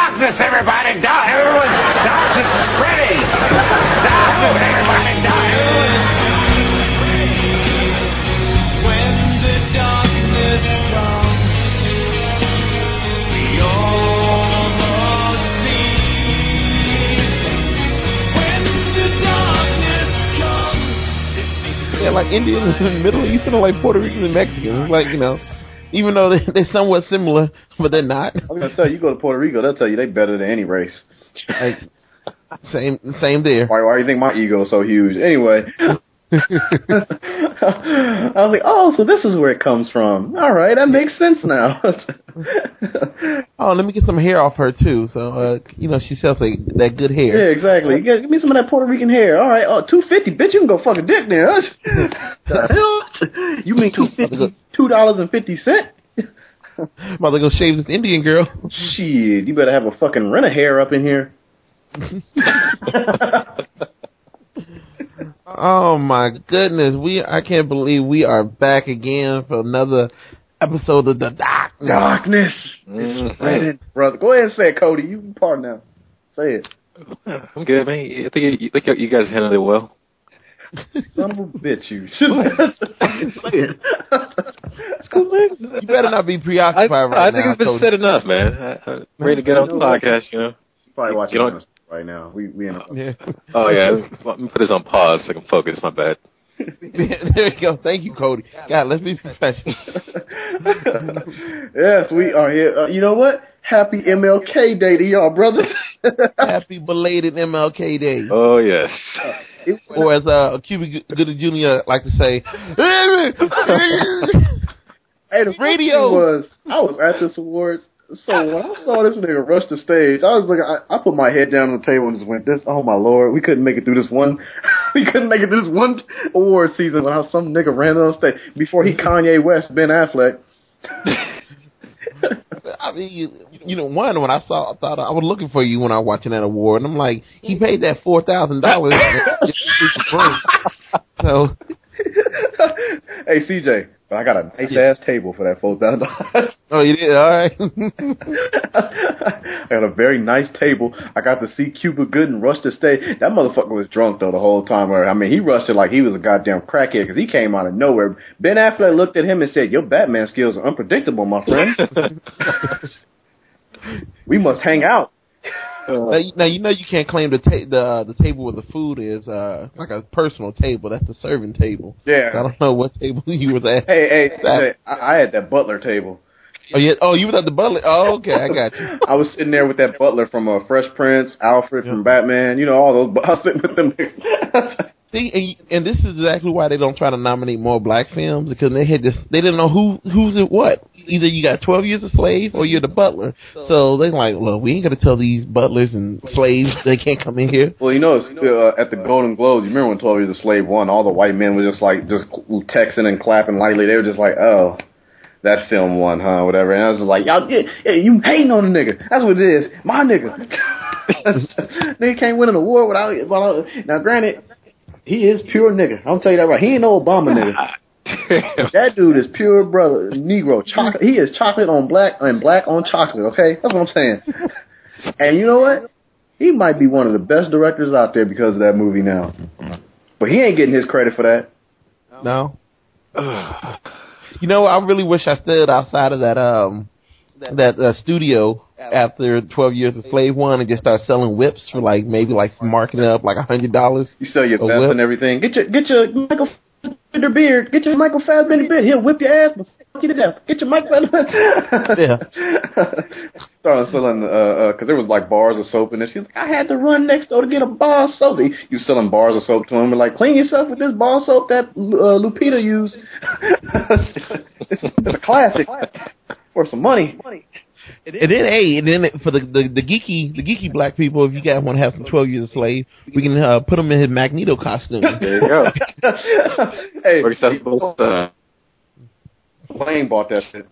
Darkness, everybody! Everyone! Darkness is spreading! Darkness, everybody! When the darkness comes, we almost sleep. When the darkness comes. Yeah, like Indians and Middle Eastern are like Puerto Ricans and Mexicans. Like, even though they're somewhat similar, but they're not. I'm gonna tell you go to Puerto Rico, they'll tell you they better than any race. Like, same there. Why do you think my ego is so huge? Anyway. I was like, oh, so this is where it comes from. All right, that makes sense now. Oh, let me get some hair off her too. So, she sells that good hair. Yeah, exactly. Give me some of that Puerto Rican hair. All right, $2.50, bitch. You can go fuck a dick there. The hell? You mean $2.50? $2.50? About to go shave this Indian girl. Shit, you better have a fucking rent a hair up in here. Oh my goodness, I can't believe we are back again for another episode of the Darkness. Mm-hmm. Brother, go ahead and say it, Cody. You can part now. Say it. I'm good, man. I think you guys handled it well. Son of a bitch, you. Say it. It's cool, man. You better not be preoccupied right now. I think it's been said enough, man. I'm ready to get on the podcast, You're probably watching right now. We in a... Yeah. Oh, yeah. Let me put this on pause so I can focus. My bad. There you go. Thank you, Cody. God, let's be professional. Yes, we are here. You know what? Happy MLK Day to y'all, brothers. Happy belated MLK Day. Oh, yes. Or as Cuba Gooding Jr. like to say, hey, the radio was, I was at this awards. So when I saw this nigga rush the stage, I was looking. I put my head down on the table and just went, "This, oh my lord, we couldn't make it through this one. We couldn't make it through this one award season without some nigga ran on stage before he Kanye West Ben Affleck." I mean, when I thought I was looking for you when I was watching that award, and I'm like, he paid that $4,000. So, hey CJ. I got a nice ass table for that $4,000. Oh, you did? All right. I got a very nice table. I got to see Cuba Gooding rush the stage. That motherfucker was drunk though the whole time. I mean, he rushed it like he was a goddamn crackhead because he came out of nowhere. Ben Affleck looked at him and said, "Your Batman skills are unpredictable, my friend. We must hang out." Now you can't claim the table where the food is like a personal table. That's the serving table. Yeah. So I don't know what table you was at. Hey, I had that butler table. Oh yeah. Oh, you was at the butler. Oh, okay, I got you. I was sitting there with that butler from Fresh Prince, Alfred from Batman. All those. I was sitting with them. See, and this is exactly why they don't try to nominate more black films, because they didn't know who's it what. Either you got 12 Years a Slave or you're the butler. So they're like, look, we ain't gonna tell these butlers and slaves they can't come in here. Well, at the Golden Globes, you remember when 12 Years a Slave won? All the white men were just texting and clapping lightly. They were just like, oh, that film won, huh? Whatever. And I was just like, y'all, yeah, you hating on the nigga. That's what it is. My nigga. Nigga can't win an award without. Now, granted, he is pure nigga. I'll tell you that right. He ain't no Obama nigga. That dude is pure brother Negro chocolate. He is chocolate on black and black on chocolate. Okay, that's what I'm saying. And you know what? He might be one of the best directors out there because of that movie now. But he ain't getting his credit for that. No. I really wish I stood outside of that studio after 12 Years a Slave won and just start selling whips for maybe marking it up $100. You sell your vest and everything. Get your Michael Fassbender beard. Get your Michael Fassbender beard. He'll whip your ass but fuck you to death. Get your Michael Fassbender. Yeah. Started selling because there was bars of soap in there. She was like, I had to run next door to get a bar of soap. You selling bars of soap to him and clean yourself with this bar of soap that Lupita used. It's a classic. For some money. And then for the geeky black people, if you guys want to have some 12 Years a Slave, we can put him in his Magneto costume. There you go. Hey, Wayne bought that shit.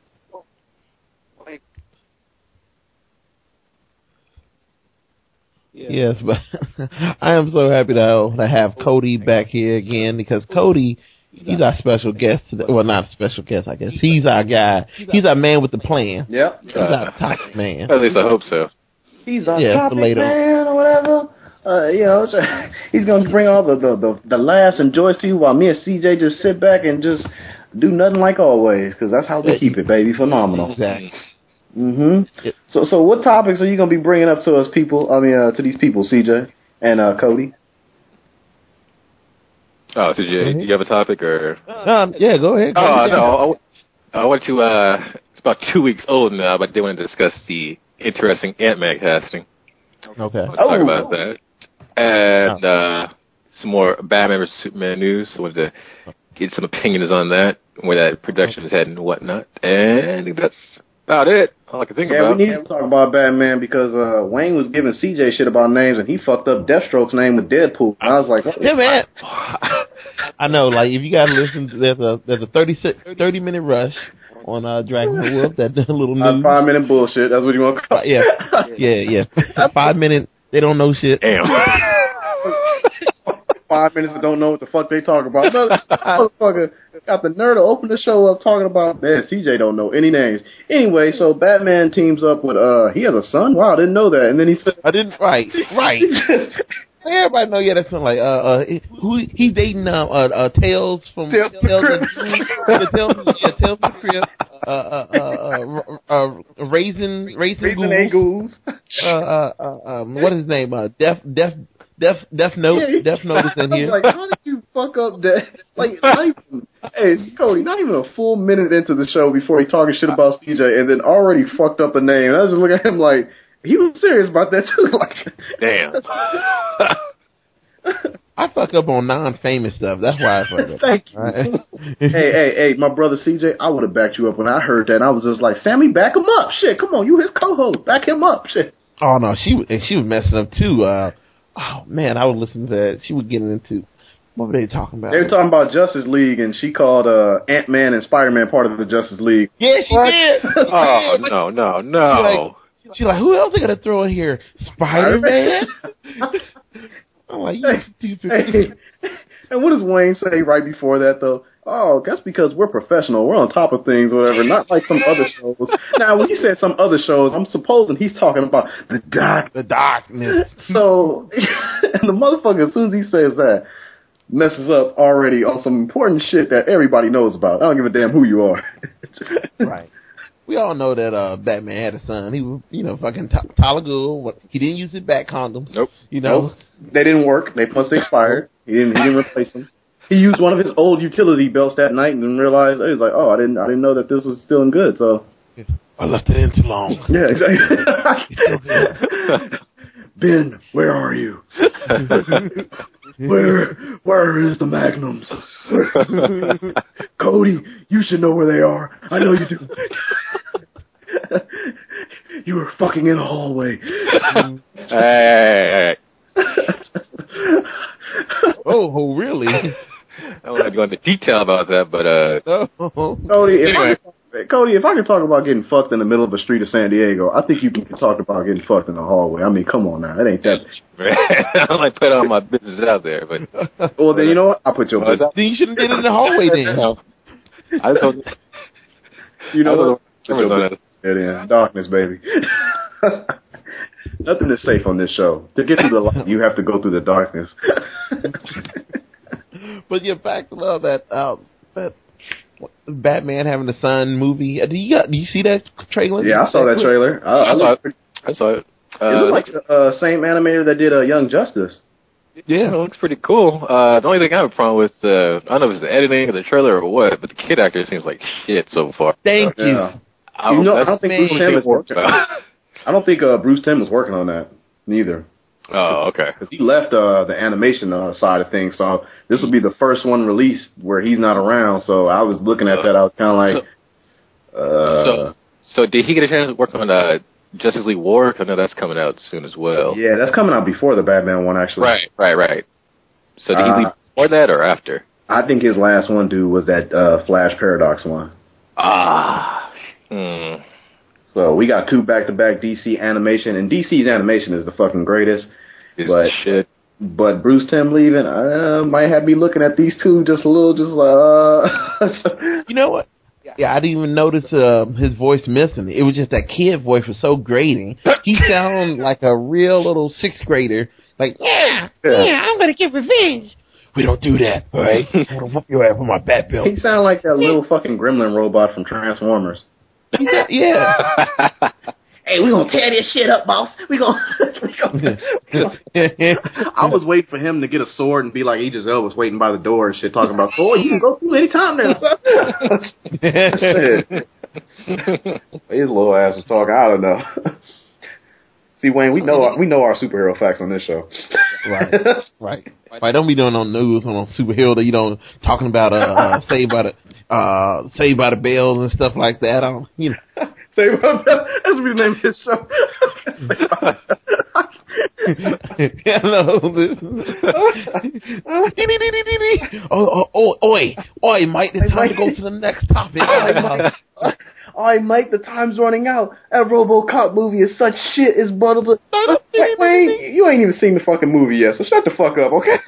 Yes, but I am so happy to have Cody back here again, because Cody, he's our special guest today. Well, not a special guest, I guess. He's our guy. He's our man with the plan. Yep. He's our top man. At least I hope so. He's a Yeah, topic later. man or whatever. He's gonna bring all the laughs and joys to you while me and CJ just sit back and just do nothing like always, because that's how we keep it, baby. Phenomenal. Exactly. Mm-hmm. So what topics are you gonna be bringing up to us people? I mean, to these people, CJ and Cody. Oh, CJ, you have a topic or? Yeah, go ahead. Oh no, I want to. It's about 2 weeks old now, but they want to discuss the interesting Ant-Man casting. Okay. I'll talk about that. And some more Batman vs Superman news. I wanted to get some opinions on that, where that production is heading and whatnot. And I think that's about it. All I can think Yeah, about. we need to talk about Batman because Wayne was giving CJ shit about names and he fucked up Deathstroke's name with Deadpool. And I was like, Yeah, man. I know. Like, if you gotta listen, there's a 30-minute rush on Dragon Wolf. That little news. 5-minute bullshit. That's what you want to call it. Yeah. 5 minute. They don't know shit. Damn. 5 minutes and don't know what the fuck they talk about. Motherfucker got the nerve to open the show up talking about, man, CJ don't know any names. Anyway, so Batman teams up with, he has a son? Wow, I didn't know that. And then he said, I didn't. Right. Everybody know, that's something like who he's dating Tails from Tales from the Crypt. Tales from the Crypt. Raisin Ghouls. What is his name? Death Note. Yeah, Death Note is in here. Like, how did you fuck up that? Like, hey, Cody, not even a full minute into the show before he talking shit about CJ and then already fucked up a name. And I was just looking at him like, he was serious about that too. Like, Damn. I fuck up on non-famous stuff. That's why I fuck up. Thank you. Right? Hey, my brother CJ, I would have backed you up when I heard that. I was just like, Sammy, back him up. Shit, come on, you his co-host. Back him up. Shit. Oh no, she was messing up too. Oh man, I would listen to that. She was getting into what were they talking about? They were talking about Justice League, and she called Ant-Man and Spider-Man part of the Justice League. Yeah, she did. Oh no. She's like, who else are gonna throw in here? Spider-Man? I'm like, you stupid. Hey. And what does Wayne say right before that, though? Oh, that's because we're professional. We're on top of things, whatever. Not like some other shows. Now, when you said some other shows, I'm supposing he's talking about the darkness. So, and the motherfucker, as soon as he says that, messes up already on some important shit that everybody knows about. I don't give a damn who you are. Right. We all know that Batman had a son. He was, fucking Tyler Gould. He didn't use his back condoms. Nope. Nope. They didn't work. Once they expired, he didn't replace them. He used one of his old utility belts that night and then realized, he was like, oh, I didn't know that this was still in good. So I left it in too long. Yeah, exactly. Ben, where are you? Where is the magnums? Cody, you should know where they are. I know you do. You were fucking in a hallway. Hey. Oh, really? I don't want to go into detail about that, but Cody, if I can talk about getting fucked in the middle of a street of San Diego, I think you can talk about getting fucked in the hallway. I mean, come on now, it ain't that. I don't like put all my business out there, but well, then you know what? I'll put your business. Then you shouldn't get in the hallway then. I told you know what? Yeah, darkness, baby. Nothing is safe on this show. To get through the light, you have to go through the darkness. But yeah, back to love that Batman having a son movie. Do you see that trailer? Yeah, I saw that trailer. I saw it. It looked like the same animator that did Young Justice. Yeah, it looks pretty cool. The only thing I have a problem with, I don't know if it's the editing or the trailer or what, but the kid actor seems like shit so far. Thank you. I don't think Bruce Timm was working. I don't think Bruce Timm was working on that neither. Oh, okay. Because he left the animation side of things, so this will be the first one released where he's not around. So I was looking at that, I was kind of like, So did he get a chance to work on Justice League War? I know that's coming out soon as well. Yeah, that's coming out before the Batman one, actually. Right. So did he leave before that or after? I think his last one, was that Flash Paradox one. So we got 2 back-to-back DC animation, and DC's animation is the fucking greatest. Shit. But Bruce Timm leaving, might have me looking at these two just a little, You know what? Yeah, I didn't even notice his voice missing. It was just that kid voice was so grating. He sounded like a real little sixth grader. Like, yeah, I'm gonna get revenge. We don't do that, all right? I'm gonna whoop your ass with my bat belt. He sounded like that little fucking gremlin robot from Transformers. Yeah. Hey, we gonna tear this shit up, boss. We gonna. I was waiting for him to get a sword and be like Idris Elba was waiting by the door and shit, talking about, "Oh, you can go through any time now." His little ass was talking. I don't know. See, Wayne, we know our superhero facts on this show. Right. Don't be doing no news on a superhero that you don't talking about Saved by the Bells and stuff like that. I don't, you know. Saved by the Bells. That's what we name his show. Oi, Mike, it's time to go to the next topic. Alright, Mike, the time's running out. That RoboCop movie is such shit. It's buttered. Wait, you ain't even seen the fucking movie yet, so shut the fuck up, okay?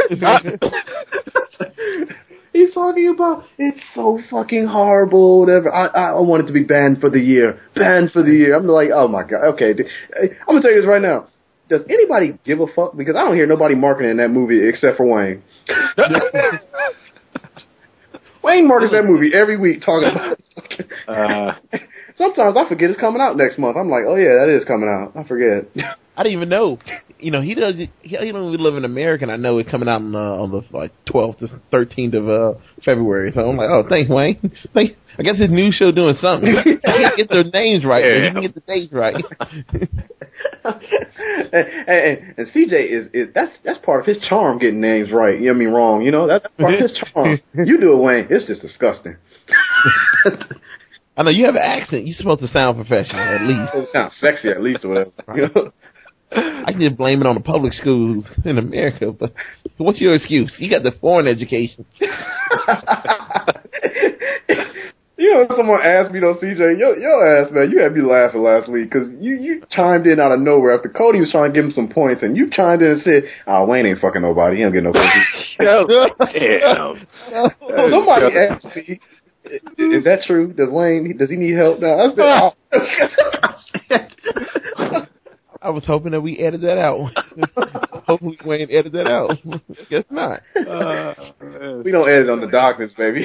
He's talking about it's so fucking horrible. Whatever. I want it to be banned for the year. Banned for the year. I'm like, oh my god. Okay, I'm gonna tell you this right now. Does anybody give a fuck? Because I don't hear nobody marketing that movie except for Wayne. Wayne markets that movie every week talking about it. Sometimes I forget it's coming out next month. I'm like, oh yeah, that is coming out. I forget. I didn't even know. You know, he don't even live in America, and I know it's coming out on the like 12th to 13th of February. So I'm like, oh, thanks, Wayne. I guess his new show doing something. He can't get their names right, but he can get the dates right. and CJ is that's part of his charm, getting names right. You know what I mean? Wrong. You know, that's part of his charm. You do it, Wayne. It's just disgusting. I know you have an accent. You're supposed to sound professional, at least. It sounds sexy, at least, or whatever. You know? I can just blame it on the public schools in America, but what's your excuse? You got the foreign education. You know, someone asked me though, CJ, your ass, man, you had me laughing last week because you chimed in out of nowhere after Cody was trying to give him some points, and you chimed in and said, "Oh, Wayne ain't fucking nobody. He don't get no points." Damn. Somebody asked me, "Is that true? Does he need help now?" I said, "Oh." I was hoping that we edited that out. Hopefully Wayne edited that out. Guess not. We don't edit on the darkness, baby.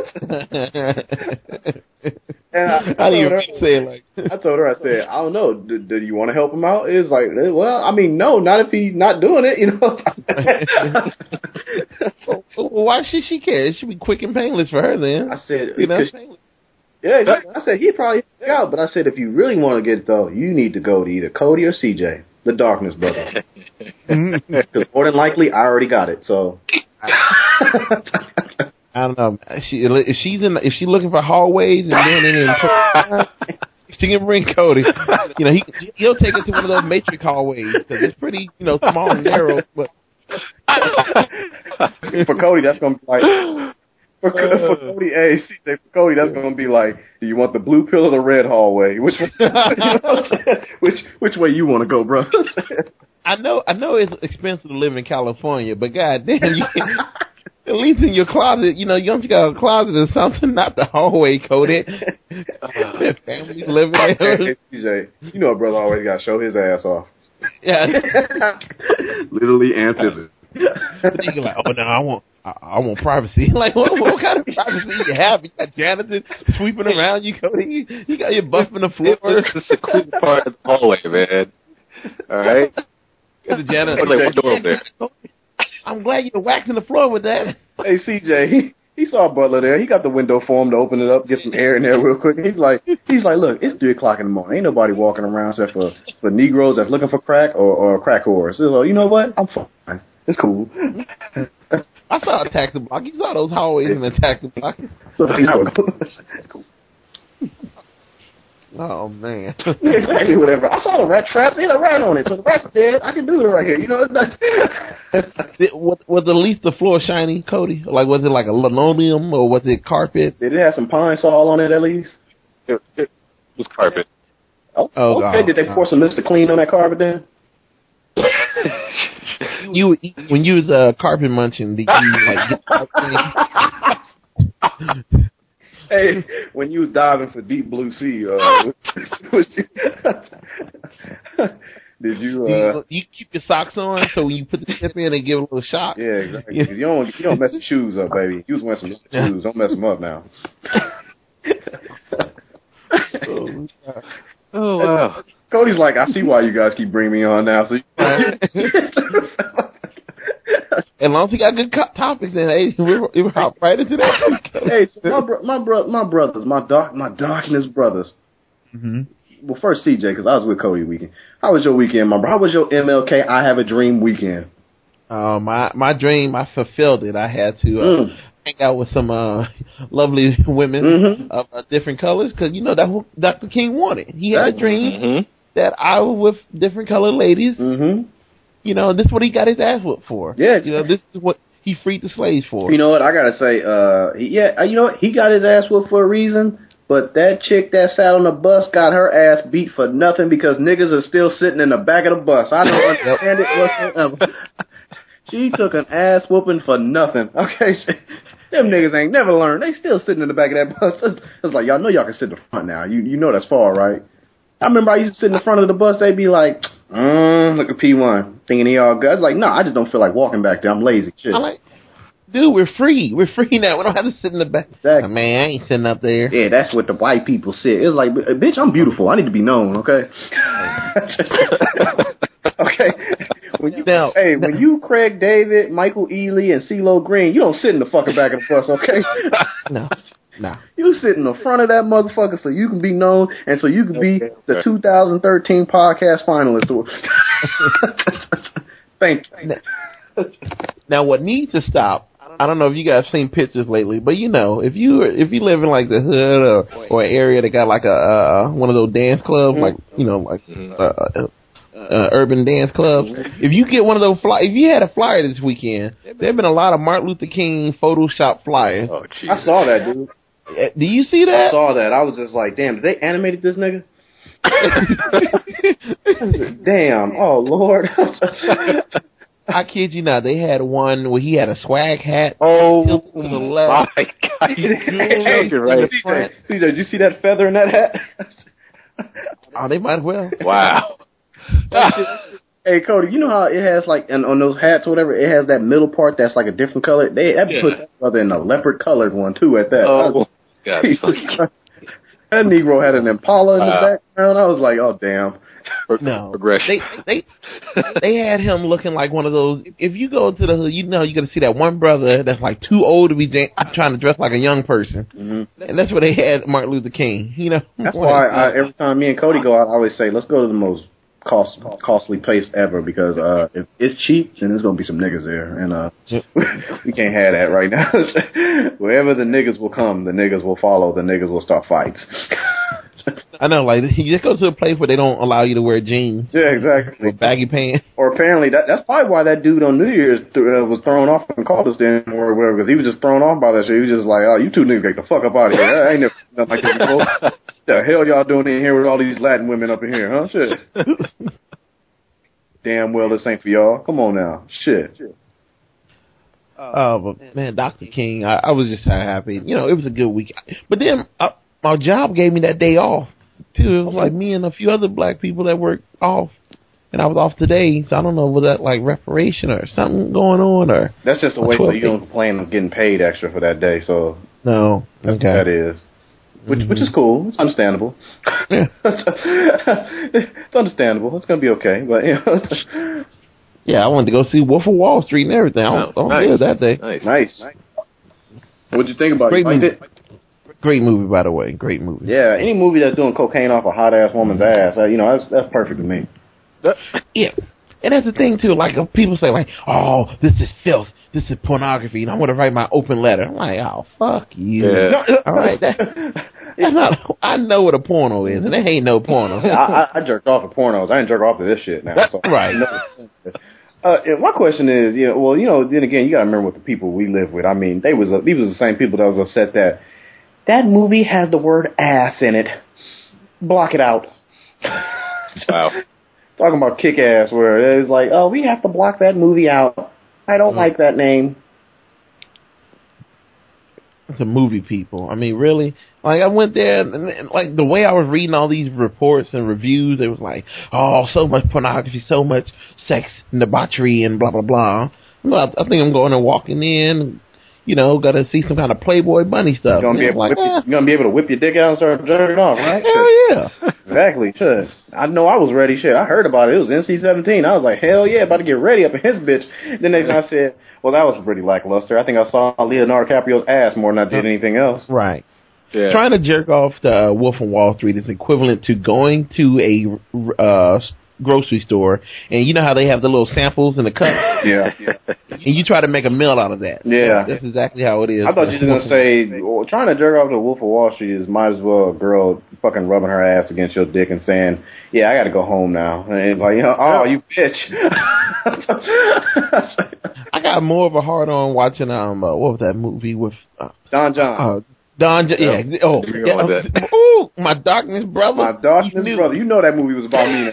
And I didn't even say it like that. I told her, I said, I don't know, do you want to help him out? It's like, well, I mean, no, not if he's not doing it, you know. Well, why should she care? It should be quick and painless for her then. I said, you know? Yeah, I said he'd probably help out, but I said if you really want to get it though, you need to go to either Cody or CJ, the Darkness Brothers. Because more than likely, I already got it. So I don't know. If she's looking for hallways and doing it in she can bring Cody. You know, he'll take it to one of those Matrix hallways because it's pretty, you know, small and narrow. But for Cody, that's gonna be like. For Cody, CJ, for Cody, that's going to be like, do you want the blue pill or the red hallway? Which which way you want to go, bro? I know it's expensive to live in California, but goddamn, at least in your closet, you know, you don't got a closet or something, not the hallway, Cody. Family living there. Hey, CJ, you know a brother always got to show his ass off. Yeah. Literally and physically. But you're like, oh no, I want privacy. Like, what kind of privacy you have? You got janitors sweeping around you, Cody. You got your buffing the floor. It's the secluded part of the hallway, man. All right. The janitor. Like one door there. I'm glad you're waxing the floor with that. Hey, CJ, he saw Butler there. He got the window for him to open it up, get some air in there real quick. He's like, look, it's 3:00 in the morning. Ain't nobody walking around except for Negroes that's looking for crack or crack whores. So, you know what? I'm fine. It's cool. I saw Attack the Block. You saw those hallways in Attack the Block. It's cool. Oh, man. Yeah, exactly, whatever. I saw the rat trap. They had a rat on it, so the rat's dead. I can do it right here. You know, it's not... Was at least the floor shiny, Cody? Like, was it like a linoleum or was it carpet? Did it have some Pine Sol on it at least? It was carpet. Oh, okay. Did they pour some Mr. Clean on that carpet then? When you was carpet munching, did you like? Hey, when you was diving for deep blue sea, did you? You keep your socks on so when you put the tip in, they give a little shock. Yeah, exactly. 'Cause you don't mess your shoes up, baby. You was wearing some shoes. Don't mess them up now. Oh wow. Cody's like, I see why you guys keep bringing me on now. So. As long as he got good topics, then hey, we're hop right into that. Hey, so my brothers, my darkness brothers. Mm-hmm. Well, first CJ, because I was with Cody weekend. How was your weekend, my bro? How was your MLK I Have a Dream weekend? My dream, I fulfilled it. I had to hang out with some lovely women of different colors because you know that's what Dr. King wanted. He had a dream that I was with different colored ladies. Mm-hmm. You know, this is what he got his ass whooped for. Yeah, you know, this is what he freed the slaves for. You know what? I gotta say, you know what? He got his ass whooped for a reason. But that chick that sat on the bus got her ass beat for nothing because niggas are still sitting in the back of the bus. I don't understand it whatsoever. She took an ass whooping for nothing. Okay, them niggas ain't never learned. They still sitting in the back of that bus. It's like, y'all know y'all can sit in the front now. You know that's far, right? I remember I used to sit in the front of the bus. They'd be like, look at P1, thinking he all good. I was like, no, I just don't feel like walking back there. I'm lazy. Shit. I'm like, dude, we're free. We're free now. We don't have to sit in the back. Exactly. Man, I ain't sitting up there. Yeah, that's what the white people sit. It's like, bitch, I'm beautiful. I need to be known, okay? Okay. When you Craig David, Michael Ealy, and CeeLo Green, you don't sit in the fucking back of the bus, okay? No. You sit in the front of that motherfucker so you can be known and so you can be the 2013 podcast finalist. Thank you. Now, what needs to stop? I don't know if you guys have seen pictures lately, but you know, if you live in like the hood or an area that got like a one of those dance clubs, like you know, like urban dance clubs. If you get one of those if you had a flyer this weekend, there've been a lot of Martin Luther King Photoshop flyers. Oh, geez. I saw that, dude. Do you see that? I saw that. I was just like, damn, did they animated this nigga? Damn. Oh, Lord. I kid you not. They had one where he had a swag hat. Oh, tilted to the left. my God. Hey, CJ, did you see that feather in that hat? Oh, they might as well. Wow. Hey, Cody, you know how it has like on those hats or whatever, it has that middle part that's like a different color. They put that brother in a leopard colored one too. At that, Oh, God. that Negro had an Impala in the background. I was like, oh damn. No, progression. They had him looking like one of those. If you go to the hood, you know you're gonna see that one brother that's like too old to be trying to dress like a young person, and that's where they had Martin Luther King. You know, that's why every time me and Cody go out, I always say, let's go to the most costly place ever because if it's cheap, then there's gonna be some niggas there, and we can't have that right now. Wherever the niggas will come, the niggas will follow. The niggas will start fights. I know, like you just go to a place where they don't allow you to wear jeans. Yeah, exactly. Or baggy pants. Or apparently that's probably why that dude on New Year's was thrown off and called us then or whatever because he was just thrown off by that shit. He was just like, oh, you two niggas get the fuck up out of here. I ain't never done like this before. The hell y'all doing in here with all these Latin women up in here, huh? Shit. Damn well this ain't for y'all. Come on now. Shit. But man, Dr. King, I was just happy. You know, it was a good week. But then my job gave me that day off too. It was like me and a few other black people that worked off, and I was off today. So I don't know, was that like reparation or something going on, or that's just a way so you don't plan on getting paid extra for that day. So no, that's what that is. Which is cool. It's understandable. Yeah. It's understandable. It's gonna be okay. But you know. Yeah, I wanted to go see Wolf of Wall Street and everything. I was good that day. Nice. What'd you think about it? You liked it? Great movie, by the way. Great movie. Yeah, any movie that's doing cocaine off a hot ass woman's ass, you know, that's perfect to me. Yeah, and that's the thing too. Like people say, like, "Oh, this is filth. This is pornography," and I want to write my open letter. I'm like, "Oh, fuck you." Yeah. All right, that's not. I know what a porno is, and there ain't no porno. I jerked off to pornos. I ain't jerk off to this shit now. So right. My question is, then again, you got to remember what the people we live with. I mean, these was the same people that was upset that movie has the word ass in it. Block it out. Wow. Talking about Kick-Ass, where it's like, oh, we have to block that movie out. I don't like that name. some movie people. I mean, really? Like, I went there, and like, the way I was reading all these reports and reviews, it was like, oh, so much pornography, so much sex and debauchery and blah, blah, blah. Well, I think I'm going and walking in, you know, got to see some kind of Playboy Bunny stuff. You're gonna be able to whip your dick out and start jerking off, right? Hell yeah. Exactly. Shit. I know I was ready. Shit, I heard about it. It was NC-17. I was like, hell yeah, about to get ready up in his bitch. Then next time I said, well, that was pretty lackluster. I think I saw Leonardo DiCaprio's ass more than I did anything else. Right. Yeah. Trying to jerk off to Wolf of Wall Street is equivalent to going to a grocery store, and you know how they have the little samples in the cups? Yeah. And you try to make a meal out of that. Yeah. That's exactly how it is. I thought you were going to say, well, trying to jerk off to Wolf of Wall Street is might as well a girl fucking rubbing her ass against your dick and saying, yeah, I got to go home now. And it's like, oh, you bitch. I got more of a hard on watching, what was that movie with... Don John. Yeah. Oh, yeah. Ooh, My Darkness Brother. My Darkness Brother. You know that movie was about me.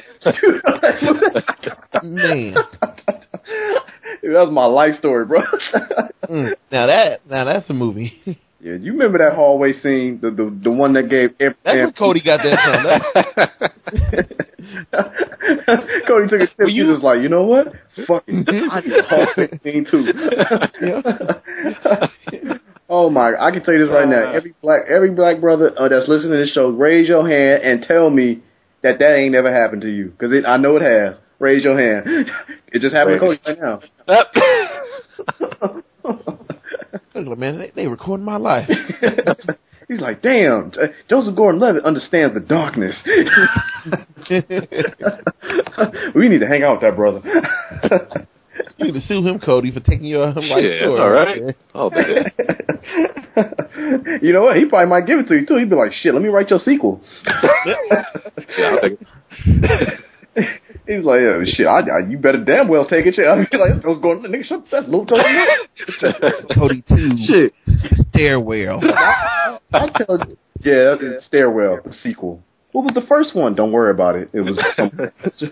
Man. That was my life story, bro. Now that's a movie. Yeah, you remember that hallway scene, the one that gave every... That's where Cody got that from. Cody took a tip. He was like, you know what? Fuck it. I need a hallway scene too. Oh my! I can tell you this right now. Every black brother that's listening to this show, raise your hand and tell me that ain't never happened to you, because I know it has. Raise your hand. It just happened to Cody right now. Look, man, they recording my life. He's like, damn, Joseph Gordon-Levitt understands the darkness. We need to hang out with that brother. You need to sue him, Cody, for taking your life story. All right. Oh, man. You know what? He probably might give it to you, too. He'd be like, shit, let me write your sequel. Yeah, I'll take it. He's like, yeah, shit, you better damn well take it. Shit. I'd be like, what's going on? Nigga, shut that little Cody. Cody 2. Shit. Stairwell. I tell you. Yeah, it's Stairwell, the sequel. What was the first one? Don't worry about it. It was something.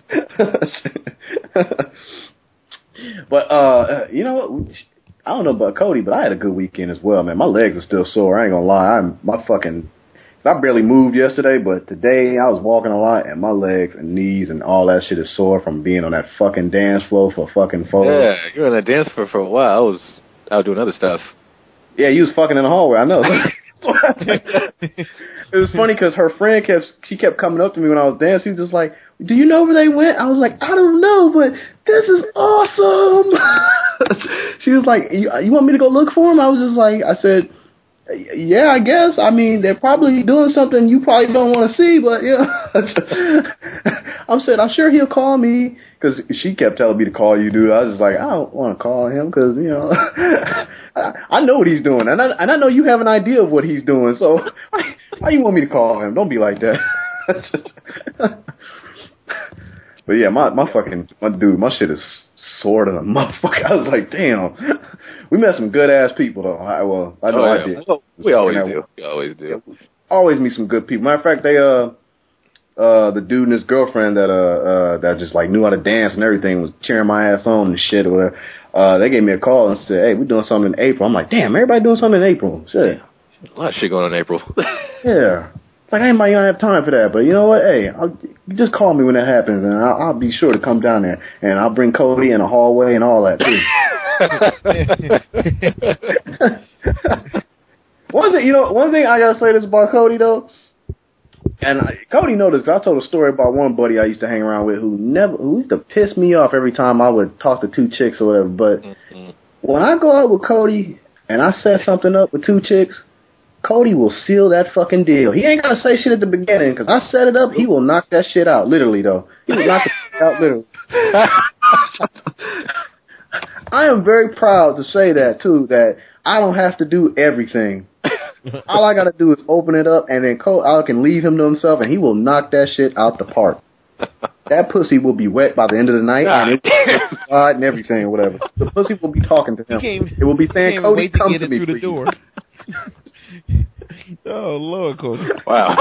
But, you know what? I don't know about Cody, but I had a good weekend as well, man. My legs are still sore. I ain't gonna lie. I barely moved yesterday, but today I was walking a lot, and my legs and knees and all that shit is sore from being on that fucking dance floor for fucking photos. Yeah, you were on that dance floor for a while. I was out doing other stuff. Yeah, you was fucking in the hallway. I know. It was funny because her friend kept coming up to me when I was dancing. She was just like, do you know where they went? I was like, I don't know, but this is awesome. She was like, you want me to go look for them? I was just like, I said, yeah, I guess. I mean, they're probably doing something you probably don't want to see, but yeah. I said, I'm sure he'll call me, because she kept telling me to call you, dude. I was just like, I don't want to call him because, you know, I know what he's doing, and I know you have an idea of what he's doing. So why you want me to call him? Don't be like that. But yeah, my shit is sore than a motherfucker. I was like, damn. We met some good ass people though. I did. We always do. We always do. Always meet some good people. Matter of fact, they the dude and his girlfriend that just like knew how to dance and everything was cheering my ass on and shit or whatever. They gave me a call and said, hey, we're doing something in April. I'm like, damn, everybody doing something in April. Shit. A lot of shit going on in April. Yeah. Like, I might not have time for that, but you know what? Hey, you just call me when that happens, and I'll be sure to come down there, and I'll bring Cody in the hallway and all that too. One thing I gotta say this about Cody though, and Cody noticed. I told a story about one buddy I used to hang around with who used to piss me off every time I would talk to two chicks or whatever. But when I go out with Cody and I set something up with two chicks, Cody will seal that fucking deal. He ain't gotta say shit at the beginning, because I set it up, he will knock that shit out, literally, though. He will knock it out, literally. I am very proud to say that, too, that I don't have to do everything. All I gotta do is open it up, and then I can leave him to himself, and he will knock that shit out the park. That pussy will be wet by the end of the night, and it will be wide and everything, or whatever. The pussy will be talking to him. It will be saying, Cody, come to me, please. The door. Oh, Lord, Cody. Wow.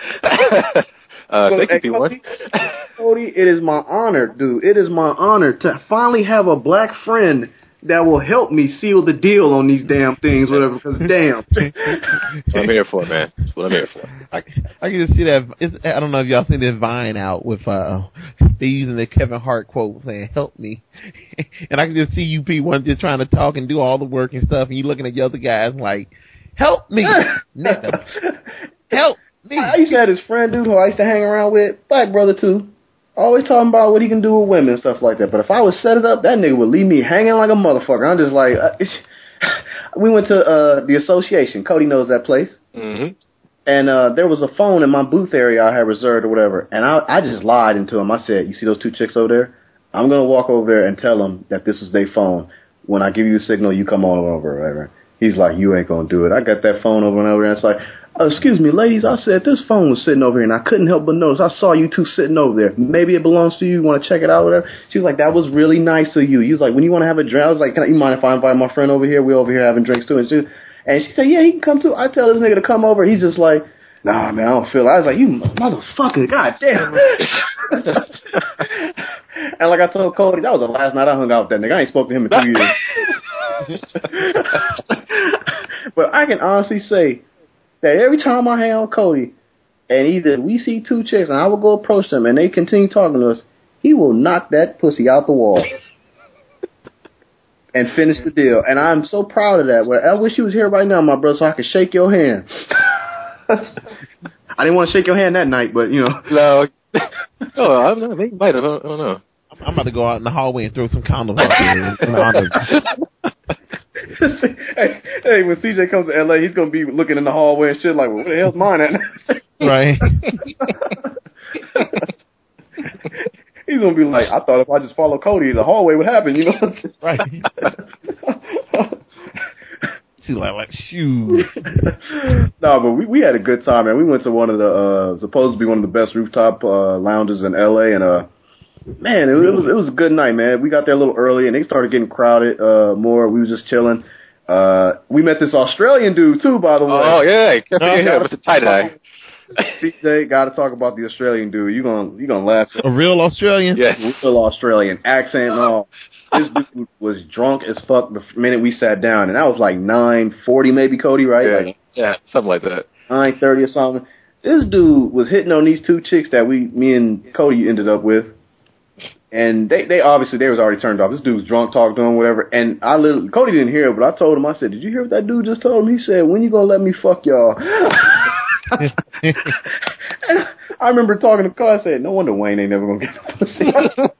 Thank you, P1. Cody, it is my honor, dude. It is my honor to finally have a black friend that will help me seal the deal on these damn things, whatever. Because damn, That's what I'm here for, man. That's what I'm here for. I can just see that. I don't know if y'all seen this Vine out with they using the Kevin Hart quote saying "Help me," and I can just see you people just trying to talk and do all the work and stuff, and you looking at the other guys like, "Help me, nigga, help me." I used to have this friend, dude, who I used to hang around with, black brother too. Always talking about what he can do with women and stuff like that. But if I was set it up, that nigga would leave me hanging like a motherfucker. I'm just like, we went to the association. Cody knows that place. Mm-hmm. And there was a phone in my booth area I had reserved or whatever. And I just lied into him. I said, you see those two chicks over there? I'm going to walk over there and tell them that this was their phone. When I give you the signal, you come on over or whatever. He's like, you ain't going to do it. I got that phone over and over there. And it's like, excuse me, ladies, I said this phone was sitting over here, and I couldn't help but notice. I saw you two sitting over there. Maybe it belongs to you. You want to check it out or whatever? She was like, that was really nice of you. He was like, when you want to have a drink, I was like, you mind if I invite my friend over here? We're over here having drinks too. And she said, yeah, he can come too. I tell this nigga to come over. He's just like, nah, man, I don't feel it. I was like, you motherfucker, goddamn. And like I told Cody, that was the last night I hung out with that nigga. I ain't spoke to him in 2 years. But I can honestly say that every time I hang out with Cody, and either we see two chicks and I will go approach them and they continue talking to us, he will knock that pussy out the wall and finish the deal. And I'm so proud of that. Well, I wish you was here right now, my brother, so I could shake your hand. I didn't want to shake your hand that night, but you know. No. Oh, I don't know. He might have. I don't know. I'm about to go out in the hallway and throw some condoms out there in honor. Hey, when CJ comes to LA, he's gonna be looking in the hallway and shit like, well, where the hell's mine at? Right. He's gonna be like, I thought if I just follow Cody, the hallway would happen, you know? Right. She's like, shoot. No, but we had a good time, man. We went to one of the supposed to be one of the best rooftop lounges in LA, and man, it was a good night, man. We got there a little early, and they started getting crowded more. We were just chilling. We met this Australian dude too, by the way. Oh yeah, yeah, with the tie dye. CJ, got to talk about the Australian dude. You gonna laugh. A real Australian? Yes. Real Australian accent and all. This dude was drunk as fuck the minute we sat down, and that was like 9:40 maybe, Cody, right? Yeah, like, yeah, something like that. 9:30 or something. This dude was hitting on these two chicks that me and Cody ended up with. And they obviously, they was already turned off. This dude was drunk, talking to him, whatever. And Cody didn't hear it, but I told him, I said, did you hear what that dude just told him? He said, when you gonna let me fuck y'all? And I remember talking to Carl, I said, no wonder Wayne ain't never gonna get a pussy.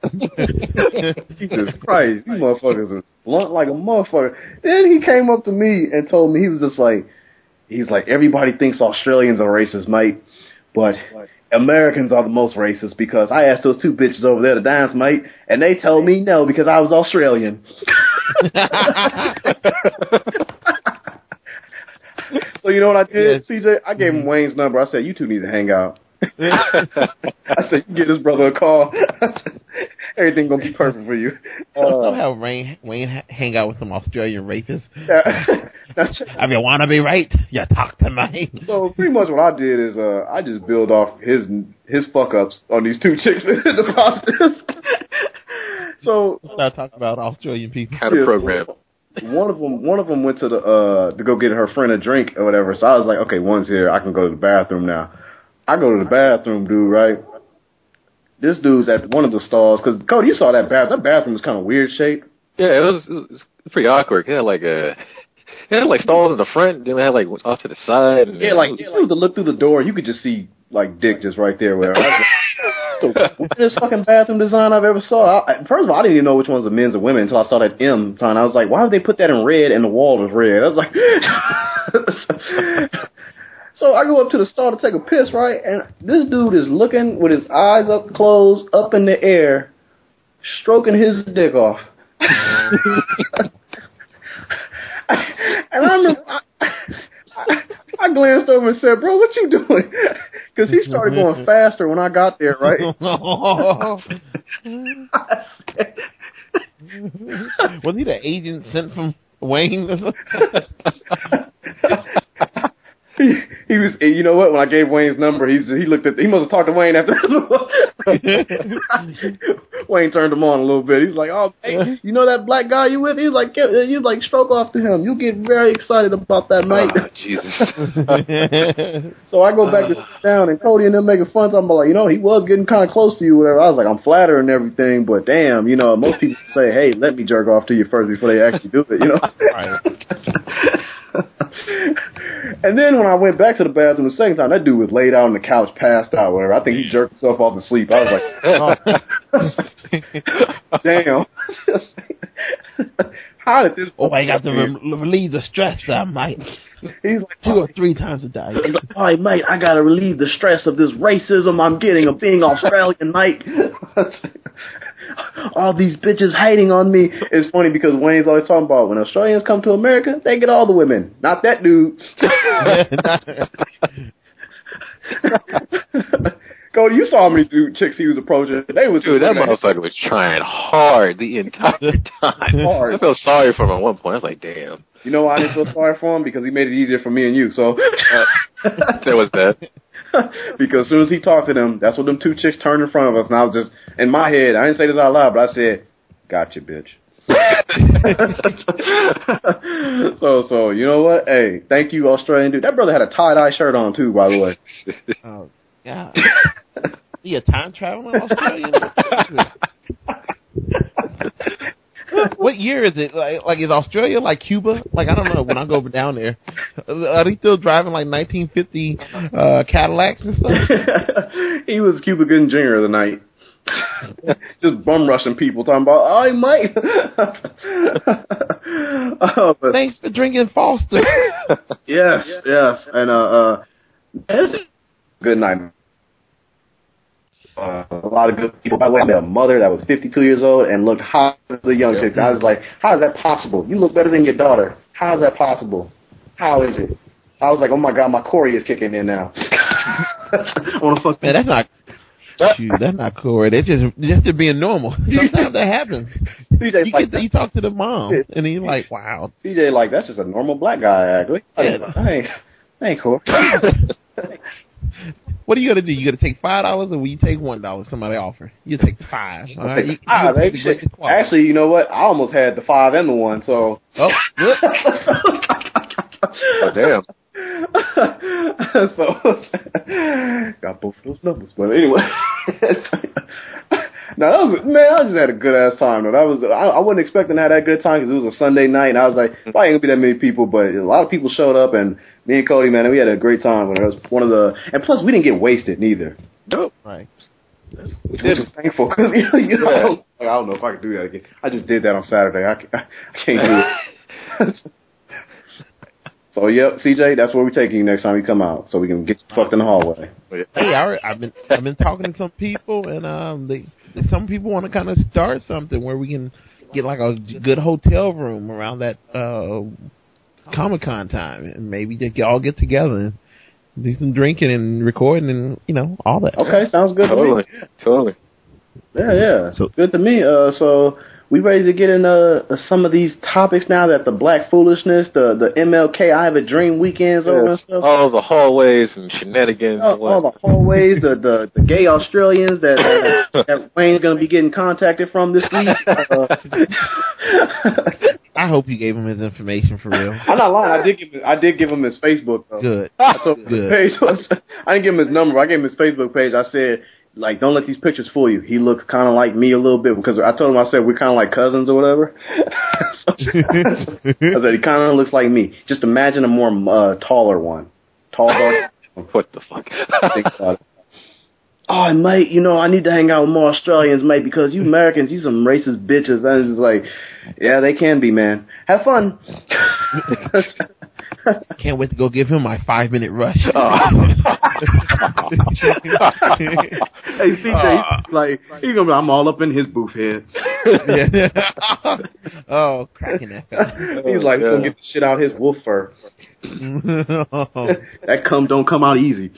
Jesus Christ, these motherfuckers are blunt like a motherfucker. Then he came up to me and told me, he was just like, he's like, everybody thinks Australians are racist, mate, but Americans are the most racist because I asked those two bitches over there to dance, mate, and they told me no because I was Australian. So you know what I did, yes. CJ? I gave him Wayne's number. I said, you two need to hang out. I said, you give this brother a call. Everything gonna be perfect for you. I'll have Wayne hang out with some Australian rapists. If you want to be right, you talk to me. So pretty much what I did is I just build off his fuck ups on these two chicks in the process. So start talking about Australian people. Kind of program. One of them went to to go get her friend a drink or whatever. So I was like, okay, one's here. I can go to the bathroom now. I go to the bathroom, dude, right? This dude's at one of the stalls, because, Cody, you saw that bathroom. That bathroom was kind of weird shape. Yeah, it was pretty awkward. It had like stalls in the front, then it had like off to the side. And yeah, like, if you was to look through the door, you could just see, like, dick just right there. Where the weirdest fucking bathroom design I've ever saw. First of all, I didn't even know which ones were men's or women until I saw that M sign. I was like, why would they put that in red and the wall is red? I was like... So I go up to the stall to take a piss, right? And this dude is looking with his eyes up closed, up in the air, stroking his dick off. And I remember I glanced over and said, bro, what you doing? Because he started going faster when I got there, right? Was he the agent sent from Wayne or something? He was, you know what? When I gave Wayne's number, he looked at, he must have talked to Wayne after this. Wayne turned him on a little bit. He's like, "Oh, hey, you know that black guy you with?" He's like, "You like stroke off to him. You get very excited about that, mate." Oh, Jesus. So I go back to sit down, and Cody and them making fun. So I'm like, he was getting kind of close to you, whatever. I was like, I'm flattered and everything, but damn, most people say, "Hey, let me jerk off to you first before they actually do it," Right. And then when I went back to the bathroom the second time, that dude was laid out on the couch, passed out, whatever. I think he jerked himself off to sleep. I was like, oh. Damn. How did this? Oh, I got to relieve the stress, mate. He's like 2 or 3 times a day. He's like, all right, mate, I got to relieve the stress of this racism I'm getting of being Australian, mate. All these bitches hating on me. It's funny because Wayne's always talking about when Australians come to America, they get all the women. Not that dude. Cody, you saw how many chicks he was approaching. They was Dude, that motherfucker was trying hard the entire time. Hard. I felt sorry for him at one point. I was like, damn. You know why I didn't feel sorry for him? Because he made it easier for me and you. So There was that. Because as soon as he talked to them, that's when them 2 chicks turned in front of us, and I was just in my head. I didn't say this out loud, but I said, "Gotcha, bitch." So you know what? Hey, thank you, Australian dude. That brother had a tie-dye shirt on too, by the way. Oh, God. He a time traveling Australian? What year is it? Like, is Australia like Cuba? Like, I don't know. When I go down there, are they still driving like 1950 Cadillacs and stuff? He was Cuba Gooding Jr. the night. Just bum rushing people, talking about, "I might." Thanks for drinking Foster. Yes, and good night. A lot of good people. By the way, I met a mother that was 52 years old and looked hot as a young chick. I was like, "How is that possible? You look better than your daughter. How is that possible? How is it?" I was like, "Oh my God, my Corey is kicking in now." I want to fuck. Man, that's not. Shoot, that's not cool. That's just being normal. Sometimes that happens. You talk to the mom, and he's like, "Wow." CJ, like, that's just a normal black guy act. I ain't cool. What are you gonna do? You gonna take $5, or will you take $1? Somebody offer. You take 5. All right. Actually, you know what? I almost had the 5 and the 1. So. Oh, good. Oh, damn. So got both of those numbers, but anyway. No, I just had a good ass time. Though. I wasn't expecting to have that good time because it was a Sunday night, and I was like, probably ain't gonna be that many people, but a lot of people showed up, and me and Cody, man, we had a great time. It was one of the, and plus we didn't get wasted neither. Nope. Right. Which was thankful because I don't know if I could do that again. I just did that on Saturday. I can't do it. So, yep, CJ, that's where we're taking you next time you come out, so we can get you fucked in the hallway. Hey, I've been talking to some people, and some people want to kind of start something where we can get like a good hotel room around that Comic-Con time, and maybe just all get together and do some drinking and recording and all that. Okay, sounds good. Totally. Yeah. So good to me. So. We ready to get into some of these topics now that the black foolishness, the MLK I Have a Dream weekends over and stuff? All the hallways and shenanigans. All the hallways, the gay Australians that Wayne's going to be getting contacted from this week. I hope you gave him his information for real. I'm not lying. I did give him his Facebook, though. Good. I told him his page I didn't give him his number. I gave him his Facebook page. I said, like, don't let these pictures fool you. He looks kind of like me a little bit because I told him, I said, we're kind of like cousins or whatever. I said, he kind of looks like me. Just imagine a more taller one. Tall, dark. What the fuck? Think about it. Oh, mate, I need to hang out with more Australians, mate, because you Americans, you some racist bitches. I was just like, yeah, they can be, man. Have fun. Can't wait to go give him my 5-minute rush. Hey, CJ, he's gonna be, I'm all up in his booth head. Oh, cracking that fella. He's like, gonna get the shit out his wolf fur. That cum don't come out easy.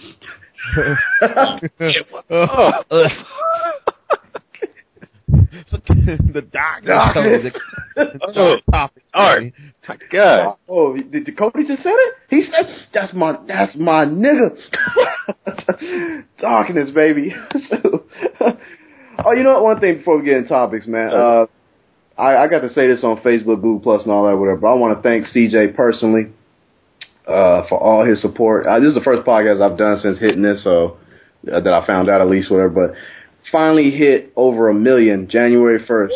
The doc. Topic. My God. Oh, did Cody just said it? He said, that's my nigga. Darkness, baby. Oh, you know what? One thing before we get into topics, man. I got to say this on Facebook, Google Plus, and all that, whatever. But I want to thank CJ personally for all his support. This is the first podcast I've done since hitting this, so that I found out at least, whatever. But finally hit over 1 million January 1st,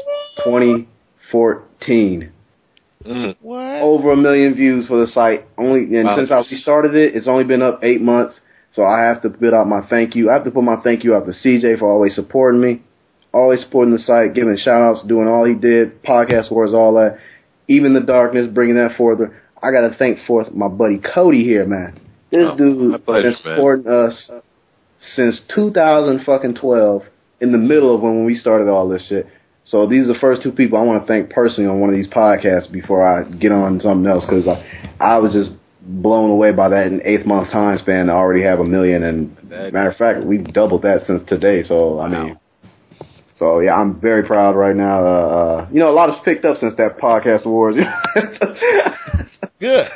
2014. What? Over 1 million views for the site. Since I started it, it's only been up 8 months. So I have to put out my thank you. I have to put my thank you out to CJ for always supporting me, always supporting the site, giving shout outs, doing all he did, podcast wars, all that. Even the darkness, bringing that further. I got to thank forth my buddy Cody here, man. This dude has been supporting us since 2012, in the middle of when we started all this shit. So these are the first two people I want to thank personally on one of these podcasts before I get on something else, because I was just blown away by that in 8 month time span to already have 1 million. And matter of fact, we've doubled that since today. So, I mean, so yeah, I'm very proud right now. A lot has picked up since that podcast awards. Good.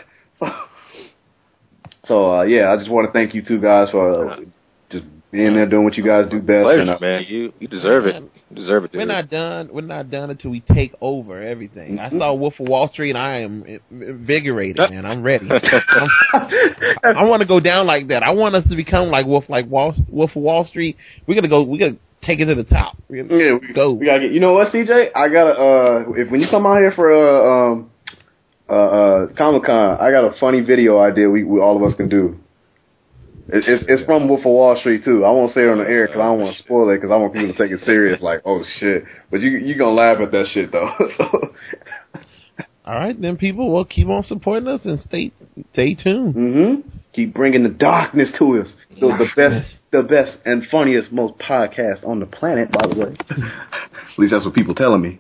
So, yeah, I just want to thank you two guys for just being there, doing what you guys do best. Pleasure, man. You deserve it. You deserve it, dude. We're not done until we take over everything. I saw Wolf of Wall Street, and I am invigorated, man. I'm ready. I want to go down like that. I want us to become like Wolf of Wall Street. We're gonna take it to the top. We gotta get. You know what, CJ? I gotta. When you come out here for Comic-Con, I got a funny video idea. We all of us can do. It's from Wolf of Wall Street too. I won't say it on the air because I don't want to spoil it, because I want people to take it serious. Like, oh shit! But you gonna laugh at that shit though. So. All right, then, people. Well, keep on supporting us and stay tuned. Mm-hmm. Keep bringing the darkness to us. The best and funniest, most podcast on the planet, by the way. At least that's what people telling me.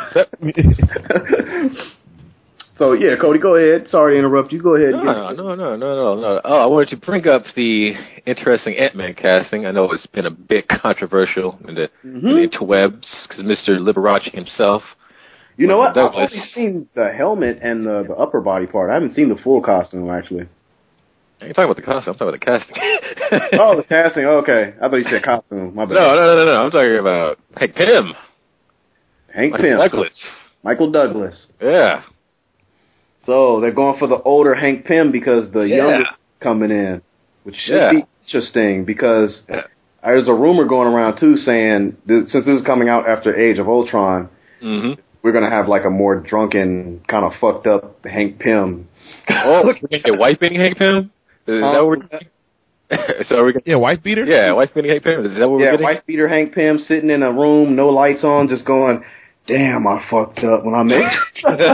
So, yeah, Cody, go ahead. Sorry to interrupt you. Go ahead. No. Oh, I wanted to bring up the interesting Ant-Man casting. I know it's been a bit controversial in the interwebs because Mr. Liberace himself. You know what? I've only seen the helmet and the upper body part. I haven't seen the full costume, actually. I ain't talking about the costume. I'm talking about the casting. Oh, the casting. Okay. I thought you said costume. My bad. No. I'm talking about Hank Pym. Michael Douglas. Yeah. So they're going for the older Hank Pym because the younger coming in, which should be interesting because there's a rumor going around too saying since this is coming out after Age of Ultron, we're gonna have like a more drunken, kind of fucked up Hank Pym. Oh, we're wiping Hank Pym? Is that what we're wife beater. Yeah, wife beater Hank Pym. Is that what we're getting? Yeah, wife beater Hank Pym sitting in a room, no lights on, just going, damn, I fucked up when I made it.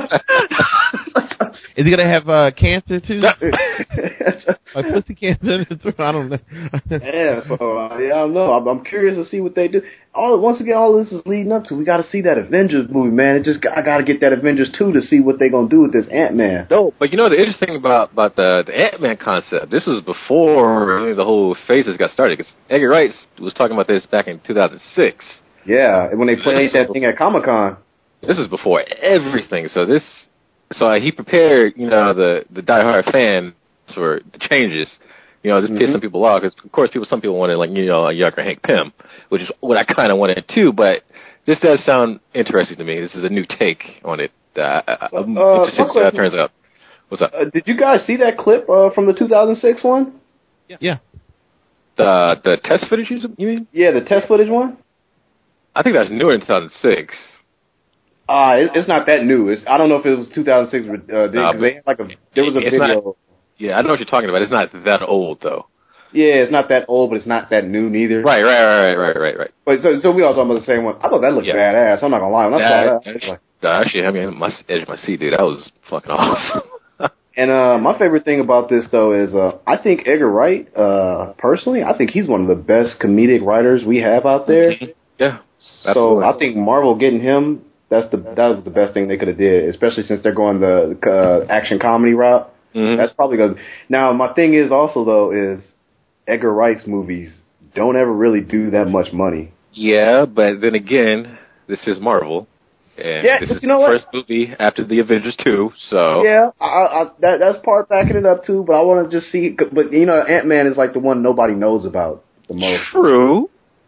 Is he gonna have cancer too? Like pussy cancer in his throat? I don't know. Yeah, so I don't know. I'm curious to see what they do. Once again, all this is leading up to. We got to see that Avengers movie, man. I got to get that Avengers 2 to see what they're gonna do with this Ant-Man. No, but you know the interesting about the Ant-Man concept. This was before the whole phases got started. Because Edgar Wright was talking about this back in 2006. Yeah, when they played that thing at Comic-Con. This is before everything. So he prepared, the diehard fans for the changes. Just piss some people off because, of course, some people wanted a younger Hank Pym, which is what I kind of wanted too. But this does sound interesting to me. This is a new take on it. I'm interested to see how it turns out. What's up? Did you guys see that clip from the 2006 one? Yeah. The test footage, you mean? Yeah, the test footage one. I think that's newer than 2006. It's not that new. I don't know if it was 2006. They had there was a video. Yeah, I know what you're talking about. It's not that old though. Yeah, it's not that old, but it's not that new neither. Right. But so we all talking about the same one. I thought that looked badass. I'm not gonna lie. When I saw that, actually, I mean, my edge of my seat, dude. That was fucking awesome. And my favorite thing about this though is I think Edgar Wright, personally, I think he's one of the best comedic writers we have out there. Yeah. So I think Marvel getting him, that was the best thing they could have did, especially since they're going the action comedy route. That's probably good. Now, my thing is also, though, is Edgar Wright's movies don't ever really do that much money. Yeah, but then again, this is Marvel. And this is the first movie after the Avengers 2, so... Yeah, that's part backing it up, too, but I want to just see... But, Ant-Man is like the one nobody knows about the most. True.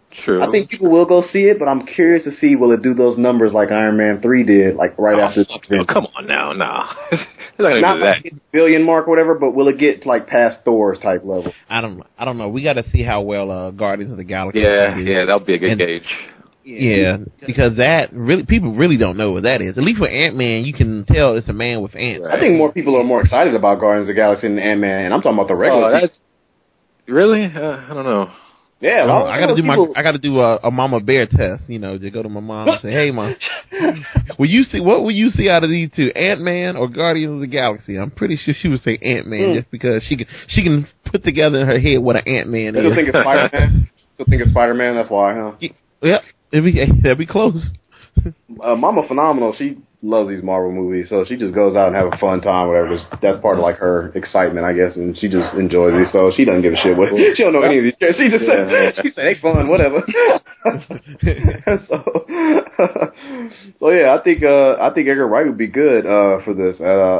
True. I think people will go see it, but I'm curious to see will it do those numbers like Iron Man 3 did, like right after. Oh, come on now, nah. It's not gonna Not do that. like billion mark or whatever, but will it get like past Thor's type level? I don't know. We got to see how well Guardians of the Galaxy. Yeah, do. yeah, that'll be a good gauge. Yeah, because that really people really don't know what that is. At least with Ant-Man, you can tell it's a man with ants. I think more people are more excited about Guardians of the Galaxy than Ant-Man, and I'm talking about the regular. Oh, that's really? I don't know. Yeah, I got to do a mama bear test. You know, to go to my mom and say, "Hey, mom, what will you see out of these two, Ant-Man or Guardians of the Galaxy?" I'm pretty sure she would say Ant-Man just because she can put together in her head what an Ant-Man is. Still think it's Spider-Man. Still think it's Spider-Man. That's why, huh? Yep, that'd be close. Mama Phenomenal, she loves these Marvel movies, so she just goes out and have a fun time, whatever. That's part of like her excitement, I guess, and she just enjoys these. So she doesn't give a shit what she don't know any of these characters. She just she said they fun, whatever. so yeah, I think Edgar Wright would be good for this.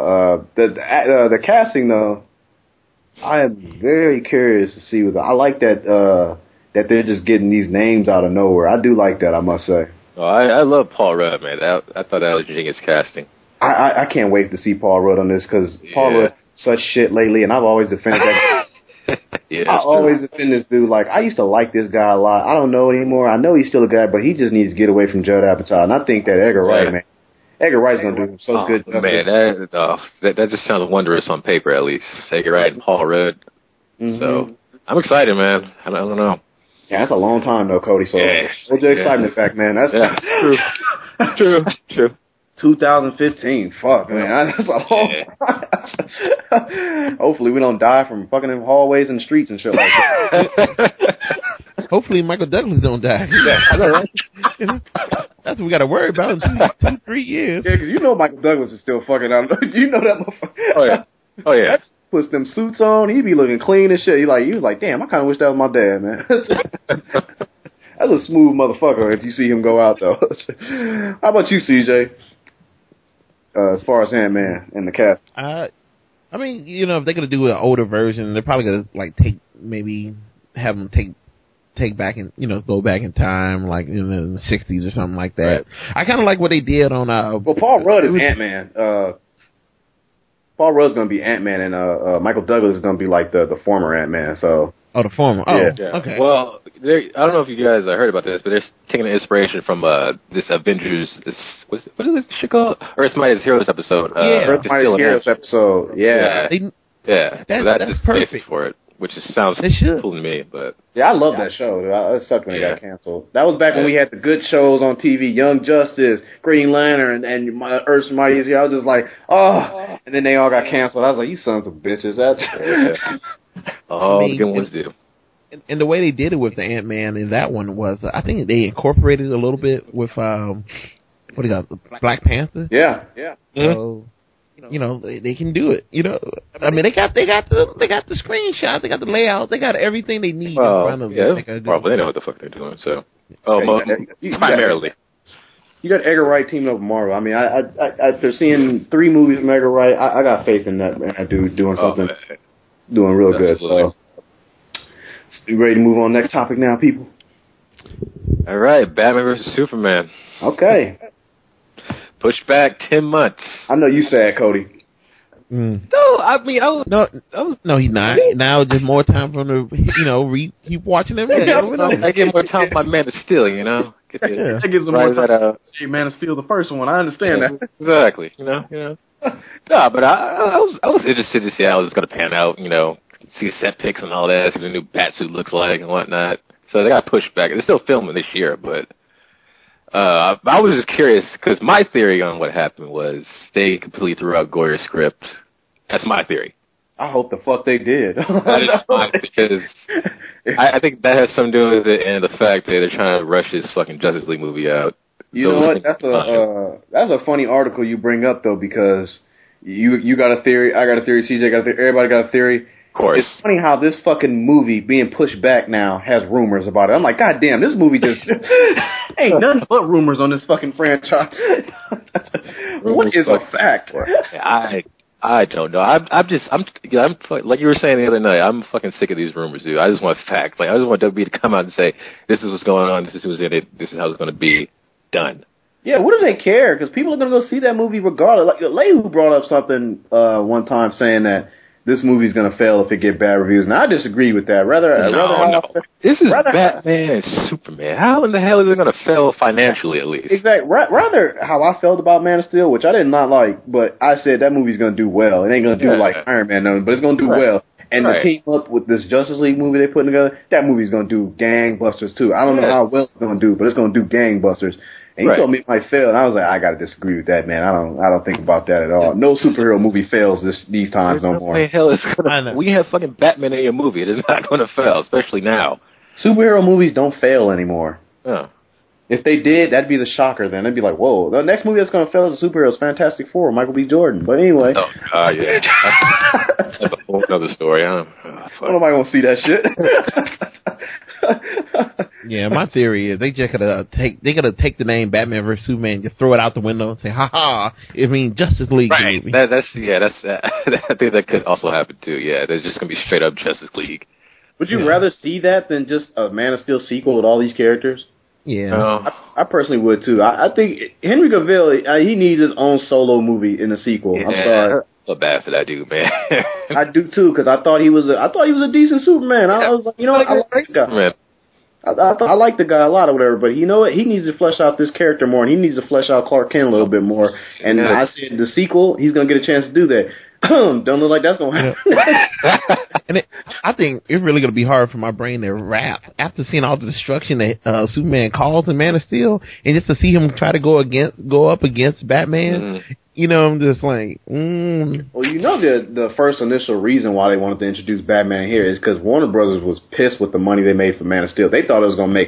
The casting though, I am very curious to see. I like that they're just getting these names out of nowhere. I do like that, I must say. Oh, I love Paul Rudd, man. I thought that was genius casting. I can't wait to see Paul Rudd on this because Paul Rudd such shit lately, and I've always defended that. I always defend this dude. Like, I used to like this guy a lot. I don't know anymore. I know he's still a guy, but he just needs to get away from Judd Apatow. And I think that Edgar Wright, man. Edgar Wright's going to do him so good. Man, that just sounds wondrous on paper, at least. Edgar Wright and Paul Rudd. Mm-hmm. So, I'm excited, man. I don't know. Yeah, that's a long time, though, Cody. So, hold your excitement back, man. That's true. True. 2015. Fuck, man. That's a long time. Hopefully we don't die from fucking in hallways and streets and shit like that. Hopefully Michael Douglas don't die. That's what we got to worry about in 2-3 years. Yeah, because you know Michael Douglas is still fucking out. You know that motherfucker. Oh, yeah. Puts them suits on, he be looking clean as shit. You was like, damn, I kind of wish that was my dad, man. That's a smooth motherfucker if you see him go out, though. How about you, CJ? As far as Ant-Man and the cast. I mean, if they're going to do an older version, they're probably going to, have them take back and, go back in time, like in the 60s or something like that. Right. I kind of like what they did on, well, Paul Rudd is Ant-Man. Paul Rudd's going to be Ant-Man, and Michael Douglas is going to be like the former Ant-Man. So. Oh, the former. Oh, yeah. Okay. Well, I don't know if you guys heard about this, but they're taking inspiration from this Avengers. What is this shit called? Earth Mightiest Heroes episode. Earth Mightiest Heroes episode. Yeah. That's perfect for it, which sounds cool to me. But yeah, I love that show. It sucked when it got canceled. That was back when we had the good shows on TV, Young Justice, Green Lantern, and Earth's Mightiest Heroes. I was just like, oh, and then they all got canceled. I was like, you sons of bitches. The good ones do. And the way they did it with the Ant-Man in that one was, I think they incorporated a little bit with what do you got, Black Panther? Yeah. So, they can do it. I mean, they got the screenshots, they got the layout, they got everything they need in front of them. Probably they know what the fuck they're doing. So, primarily. You got Edgar Wright teaming up with Marvel. I mean, after seeing 3 movies from Edgar Wright, I got faith in that dude doing something, doing real good. So, you ready to move on next topic now, people? All right, Batman vs. Superman. Okay. Pushed back 10 months. I know you sad, Cody. No, I mean, No, he's not. Now just more time for him to, keep watching him. I get more time with my Man of Steel, That gives him more time. Man of Steel, the first one. I understand that. Exactly. No, but I was interested to see how it was going to pan out. See set pics and all that. See what the new Batsuit looks like and whatnot. So they got pushed back. They're still filming this year, but I was just curious because my theory on what happened was they completely threw out Goyer's script. That's my theory. I hope the fuck they did. That is mine because I think that has something to do with it and the fact that they're trying to rush this fucking Justice League movie out. You know what? That's a funny article you bring up though because you got a theory, I got a theory, CJ got a theory, everybody got a theory. Of course. It's funny how this fucking movie being pushed back now has rumors about it. I'm like, God damn, this movie just ain't nothing but rumors on this fucking franchise. What is a fact? I don't know. I'm like you were saying the other night. I'm fucking sick of these rumors, dude. I just want facts. Like I just want WB to come out and say, "This is what's going on. This is who's in it. This is how it's going to be done." Yeah, what do they care? Because people are going to go see that movie regardless. Like Lehu brought up something one time saying that this movie's going to fail if it get bad reviews, and I disagree with that. No. This is Batman and Superman. How in the hell is it going to fail financially, at least? Exactly. Rather how I felt about Man of Steel, which I did not like, but I said that movie's going to do well. It ain't going to do like Iron Man, nothing, but it's going to do well. And the team up with this Justice League movie they putting together, that movie's going to do gangbusters too. I don't know how well it's going to do, but it's going to do gangbusters. And you told me it might fail, and I was like, I got to disagree with that, man. I don't think about that at all. No superhero movie fails these times no more. What the hell is gonna? We have fucking Batman in your movie. It is not going to fail, especially now. Superhero movies don't fail anymore. Oh. If they did, that'd be the shocker then. They'd be like, whoa, the next movie that's going to fail as a superhero is Fantastic Four, Michael B. Jordan. But anyway. Oh, yeah. That's a whole other story. Nobody won't see that shit. Yeah, my theory is they just gotta take the name Batman vs Superman, just throw it out the window and say, "Ha ha!" I mean, Justice League. Right. Movie. That's I think that could also happen too. Yeah, there's just gonna be straight up Justice League. Would you rather see that than just a Man of Steel sequel with all these characters? Yeah, I personally would too. I think Henry Cavill, he needs his own solo movie in the sequel. Yeah. I'm sorry. I feel bad for that dude, man. I do too, because I thought he was a decent Superman. I was like, you know what, I like this guy. Superman. I like the guy a lot or whatever, but you know what? He needs to flesh out this character more, and he needs to flesh out Clark Kent a little bit more. And I said the sequel, he's going to get a chance to do that. Don't look like that's going to happen. And I think it's really going to be hard for my brain to wrap after seeing all the destruction that Superman caused in Man of Steel, and just to see him try to go up against Batman. Mm. You know, I'm just like, Well, you know the first initial reason why they wanted to introduce Batman here is because Warner Brothers was pissed with the money they made for Man of Steel. They thought it was going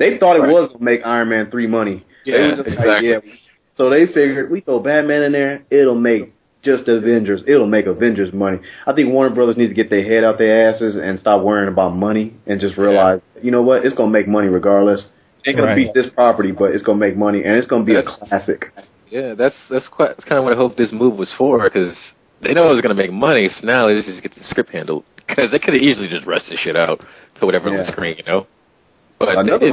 to make Iron Man 3 money. Yeah, exactly. So they figured, we throw Batman in there, it'll make just Avengers. It'll make Avengers money. I think Warner Brothers need to get their head out their asses and stop worrying about money and just realize, you know what, it's going to make money regardless. It ain't going to beat this property, but it's going to make money, and it's going to be a classic. Yeah, that's kind of what I hope this move was for, because they know it was going to make money, so now they just get the script handled. Because they could have easily just rushed this shit out to whatever on the screen, you know? But another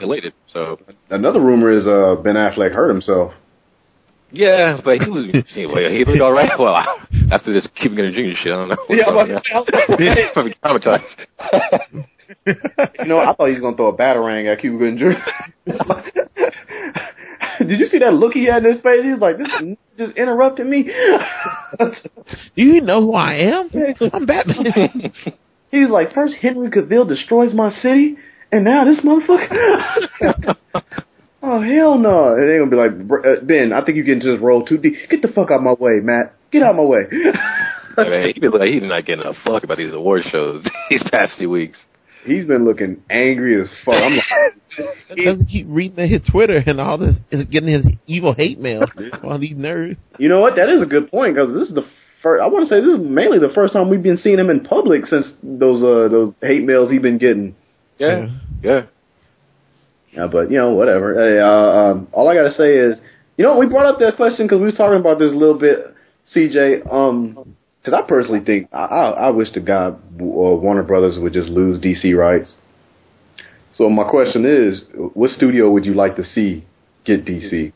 rumor is Ben Affleck hurt himself. Yeah, but he looked all right. Well, after this Cuba Gooding Jr. shit, I don't know. Yeah, probably traumatized. You know, I thought he was going to throw a batarang at Cuba Gooding Jr. Did you see that look he had in his face? He was like, "This just interrupted me." Do you know who I am? I'm Batman. He's like, first Henry Cavill destroys my city, and now this motherfucker. Oh, hell no. And they're going to be like, Ben, I think you get into this role too deep. Get the fuck out of my way, Matt. Get out of my way. Man, he's not getting a fuck about these award shows these past few weeks. He's been looking angry as fuck. I'm like, he doesn't keep reading his Twitter and all this, getting his evil hate mail on these nerds. You know what? That is a good point, because this is the first. I want to say this is mainly the first time we've been seeing him in public since those hate mails he's been getting. Yeah. But you know, whatever. Hey, all I gotta say is, you know, we brought up that question because we was talking about this a little bit, CJ. Because I personally think I wish to God Warner Brothers would just lose DC rights. So my question is, what studio would you like to see get DC?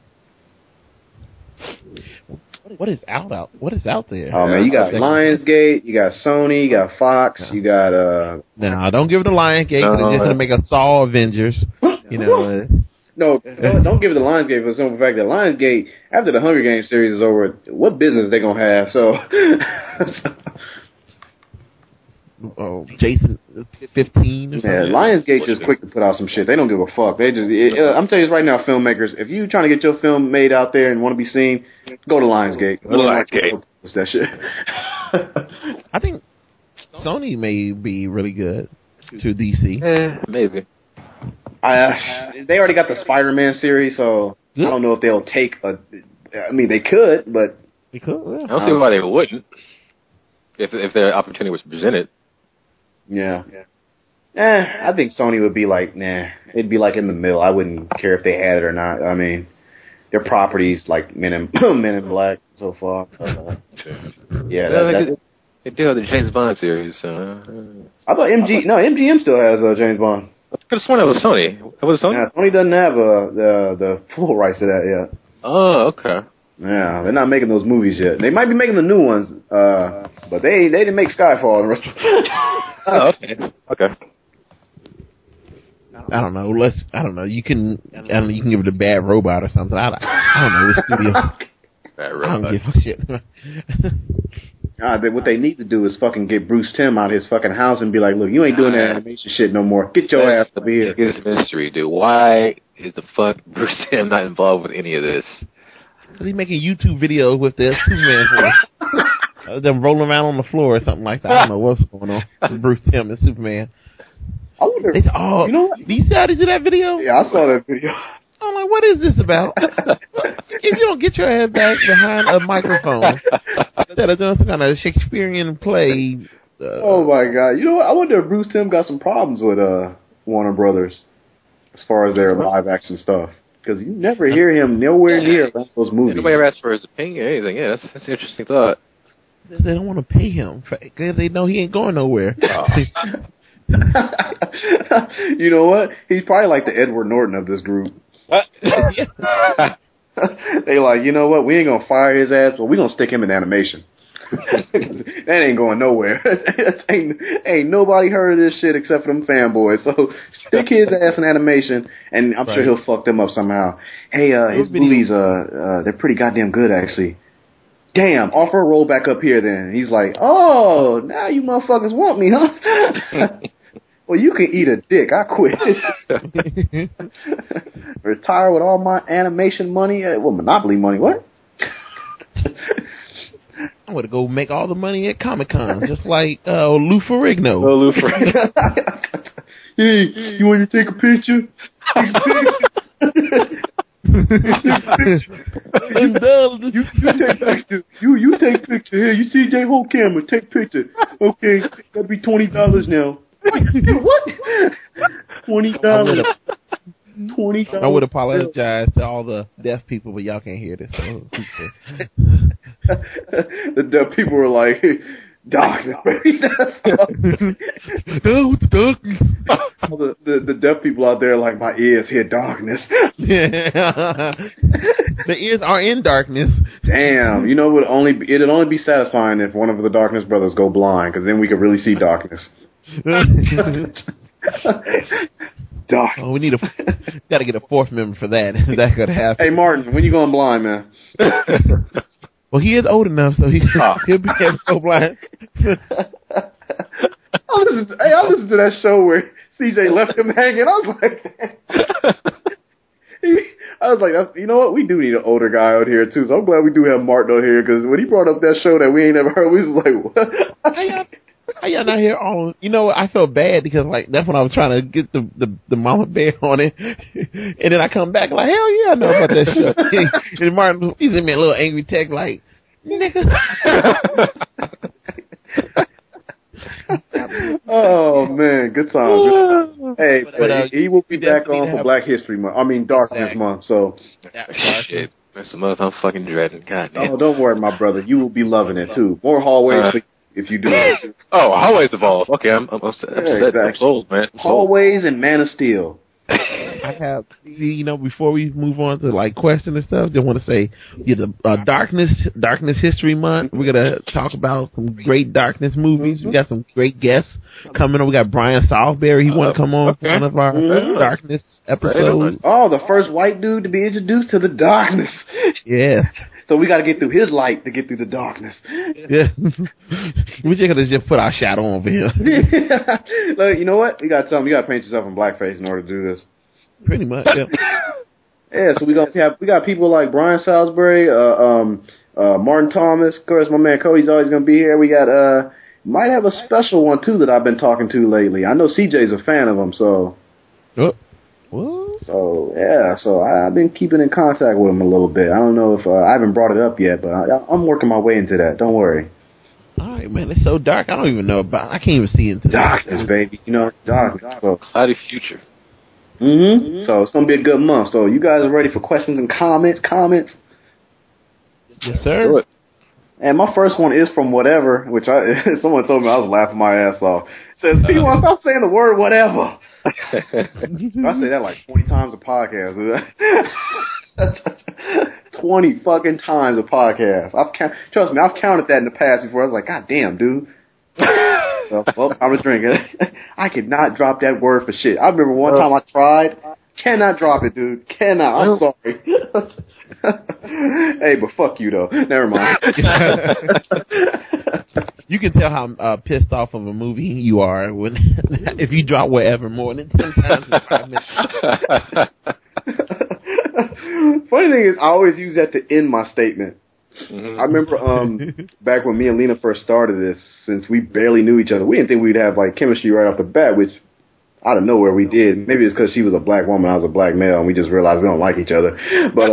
What is out there? Oh man, you got Lionsgate, you got Sony, you got Fox, you got No, don't give it to Lionsgate. They're just gonna make a Saw Avengers. You know. No, don't give it to Lionsgate for the simple fact that Lionsgate, after the Hunger Games series is over, what business they gonna have? So, Jason 15 or something. Yeah, Lionsgate just quick to put out some shit. They don't give a fuck. They just, I'm telling you right now, filmmakers, if you trying to get your film made out there and want to be seen, go to Lionsgate. What's that shit? I think Sony may be really good to DC. Maybe. They already got the Spider-Man series, so I don't know if they'll take a. I mean, they could, but they could. Yeah. I don't see why they wouldn't. If their opportunity was presented. Yeah. I think Sony would be like, nah. It'd be like in the middle. I wouldn't care if they had it or not. I mean, their properties like Men in Black so far. They do have the James Bond series. I thought MGM still has James Bond. I could have sworn that was Sony. Was it Sony? Yeah, Sony doesn't have the full rights to that yet. Oh, okay. Yeah, they're not making those movies yet. They might be making the new ones, but they didn't make Skyfall and the rest of Oh, okay. I don't know. You can give it a Bad Robot or something. I don't know. This studio. Bad I Robot. don't give a shit. What they need to do is fucking get Bruce Timm out of his fucking house and be like, look, you ain't doing that animation shit no more. Get your ass up here. It's a mystery, dude. Why is the fuck Bruce Timm not involved with any of this? Because he's making YouTube videos with their Superman voice. Them rolling around on the floor or something like that. I don't know what's going on with Bruce Timm and Superman. I wonder, you know what? Did you see that video? Yeah, I saw that video. I'm like, what is this about? If you don't get your head back behind a microphone instead of doing some kind of Shakespearean play. Oh my God! You know what? I wonder if Bruce Timm got some problems with Warner Brothers as far as their live action stuff, because you never hear him nowhere near those movies. Nobody ever asked for his opinion or anything. Yeah, that's an interesting thought. They don't want to pay him because they know he ain't going nowhere. Oh. You know what? He's probably like the Edward Norton of this group. They like, you know what? We ain't gonna fire his ass, but we gonna stick him in animation. That ain't going nowhere. ain't nobody heard of this shit except for them fanboys. So stick his ass in animation, and I'm sure he'll fuck them up somehow. Hey, his movies, they're pretty goddamn good, actually. Damn, offer a roll back up here then. And he's like, oh, now you motherfuckers want me, huh? Well, you can eat a dick. I quit. Retire with all my animation money. Monopoly money. What? I'm going to go make all the money at Comic-Con, just like Lou Ferrigno. Oh, Lou Ferrigno. Hey, you want to take a picture? Take a picture. You take picture. You take picture. Here, you CJ, hold camera. Take picture. Okay, that'll be $20 now. What? $20. $20. I would apologize to all the deaf people, but y'all can't hear this. So. The deaf people were like, darkness, baby. The deaf people out there are like, my ears hear darkness. The ears are in darkness. Damn, you know, it'd only be satisfying if one of the Darkness brothers go blind, because then we could really see darkness. Dark. Oh, we got to get a fourth member for that. That could happen. Hey, Martin, when you going blind, man? Well, he is old enough, so he'll be able to go blind. I listened to that show where CJ left him hanging. I was like, you know what? We do need an older guy out here too. So I'm glad we do have Martin out here, because when he brought up that show that we ain't never heard, we was like, what? How y'all not here all? You know, I felt bad because like that's when I was trying to get the mama bear on it, and then I come back like, hell yeah, I know about that show. And Martin, he's in me a little angry text like, nigga. Oh man, good times. Hey, he will be back on for Black History Month. I mean Darkness Month. So shit, that's the month I'm fucking dreading. God damn. Oh, don't worry, my brother. You will be loving it too. More hallways if you do it. Oh, hallways evolve. Okay, I'm upset. Exactly. I'm sold, man. Hallways and Man of Steel. I have, you know, before we move on to like questions and stuff, just want to say, the Darkness History Month. We're gonna talk about some great Darkness movies. We got some great guests coming on. We got Brian Salisbury. He want to come on for one of our Darkness episodes. Oh, the first white dude to be introduced to the darkness. Yes. So we got to get through his light to get through the darkness. Yeah. We just gotta put our shadow over here. Look, you know what? You got to paint yourself in blackface in order to do this. Pretty much. Yeah. Yeah. So we got people like Brian Salisbury, Martin Thomas. Of course, my man Cody's always gonna be here. We got might have a special one too that I've been talking to lately. I know CJ's a fan of him, so. What? So yeah, so I've been keeping in contact with him a little bit. I don't know if I haven't brought it up yet, but I'm working my way into that. Don't worry. All right, man. It's so dark. I don't even know about. I can't even see into darkness, baby. You know, darkness. So cloudy future. So it's gonna be a good month. So you guys are ready for questions and comments? Yes, sir. And my first one is from whatever, which someone told me I was laughing my ass off. It says, "P1, stop saying the word whatever." I say that like 20 times a podcast. 20 fucking times a podcast. Trust me, I've counted that in the past before. I was like, God damn, dude. So, well, I was drinking. I could not drop that word for shit. I remember one time I tried. Cannot drop it, dude. Cannot. I'm sorry. Hey, but fuck you, though. Never mind. You can tell how pissed off of a movie you are when if you drop whatever more than 10 times in 5 minutes. Funny thing is, I always use that to end my statement. I remember back when me and Lena first started this, since we barely knew each other, we didn't think we'd have like chemistry right off the bat, which out of nowhere we did. Maybe it's because she was a black woman, I was a black male, and we just realized we don't like each other. But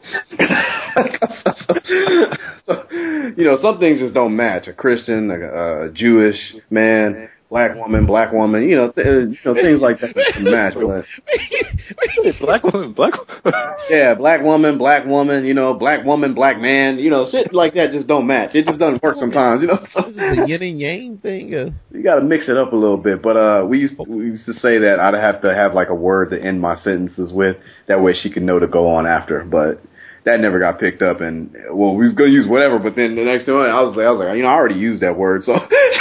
you know, some things just don't match. A Christian, a Jewish man, black woman, you know, things like that don't match. But Black woman. yeah, black woman, you know, black woman, black man, you know, shit like that just don't match. It just doesn't work sometimes, you know. This is the yin and yang thing. You got to mix it up a little bit. But we used to say that I'd have to have like a word to end my sentences with. That way she could know to go on after. But that never got picked up. And well, we was gonna use whatever. But then the next time I was like, you know, I already used that word. So,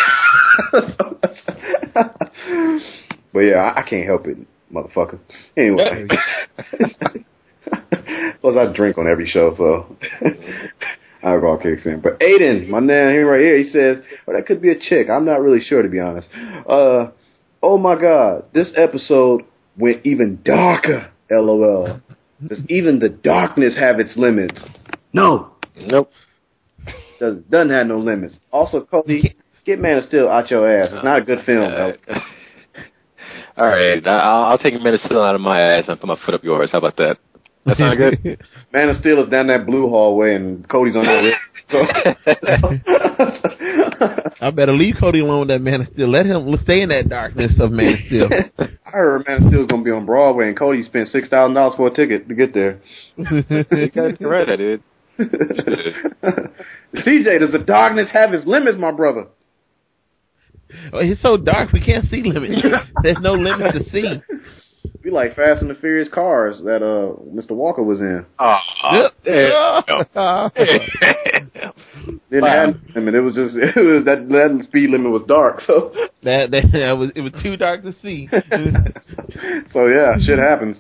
but yeah, I can't help it, motherfucker. Anyway. Plus, I drink on every show, so alcohol kicks in. But Aiden, my man, right here, he says, well, that could be a chick. I'm not really sure, to be honest. Oh my God, this episode went even darker, LOL. Does even the darkness have its limits? No. Nope. Doesn't have no limits. Also, Cody, get Man of Steel out your ass. It's not a good film, though. All right, I'll take a Man of Steel out of my ass and put my foot up yours. How about that? That sound good? Man of Steel is down that blue hallway, and Cody's on that list. So. I better leave Cody alone with that Man of Steel. Let him stay in that darkness of Man of Steel. I heard Man of Steel is going to be on Broadway, and Cody spent $6,000 for a ticket to get there. You're right, I did. CJ, does the darkness have its limits, my brother? Oh, it's so dark we can't see limits. There's no limit to see. We like Fast and the Furious cars that Mr. Walker was in. Didn't have I mean, it was that speed limit was dark, so it was too dark to see. So yeah, shit happens.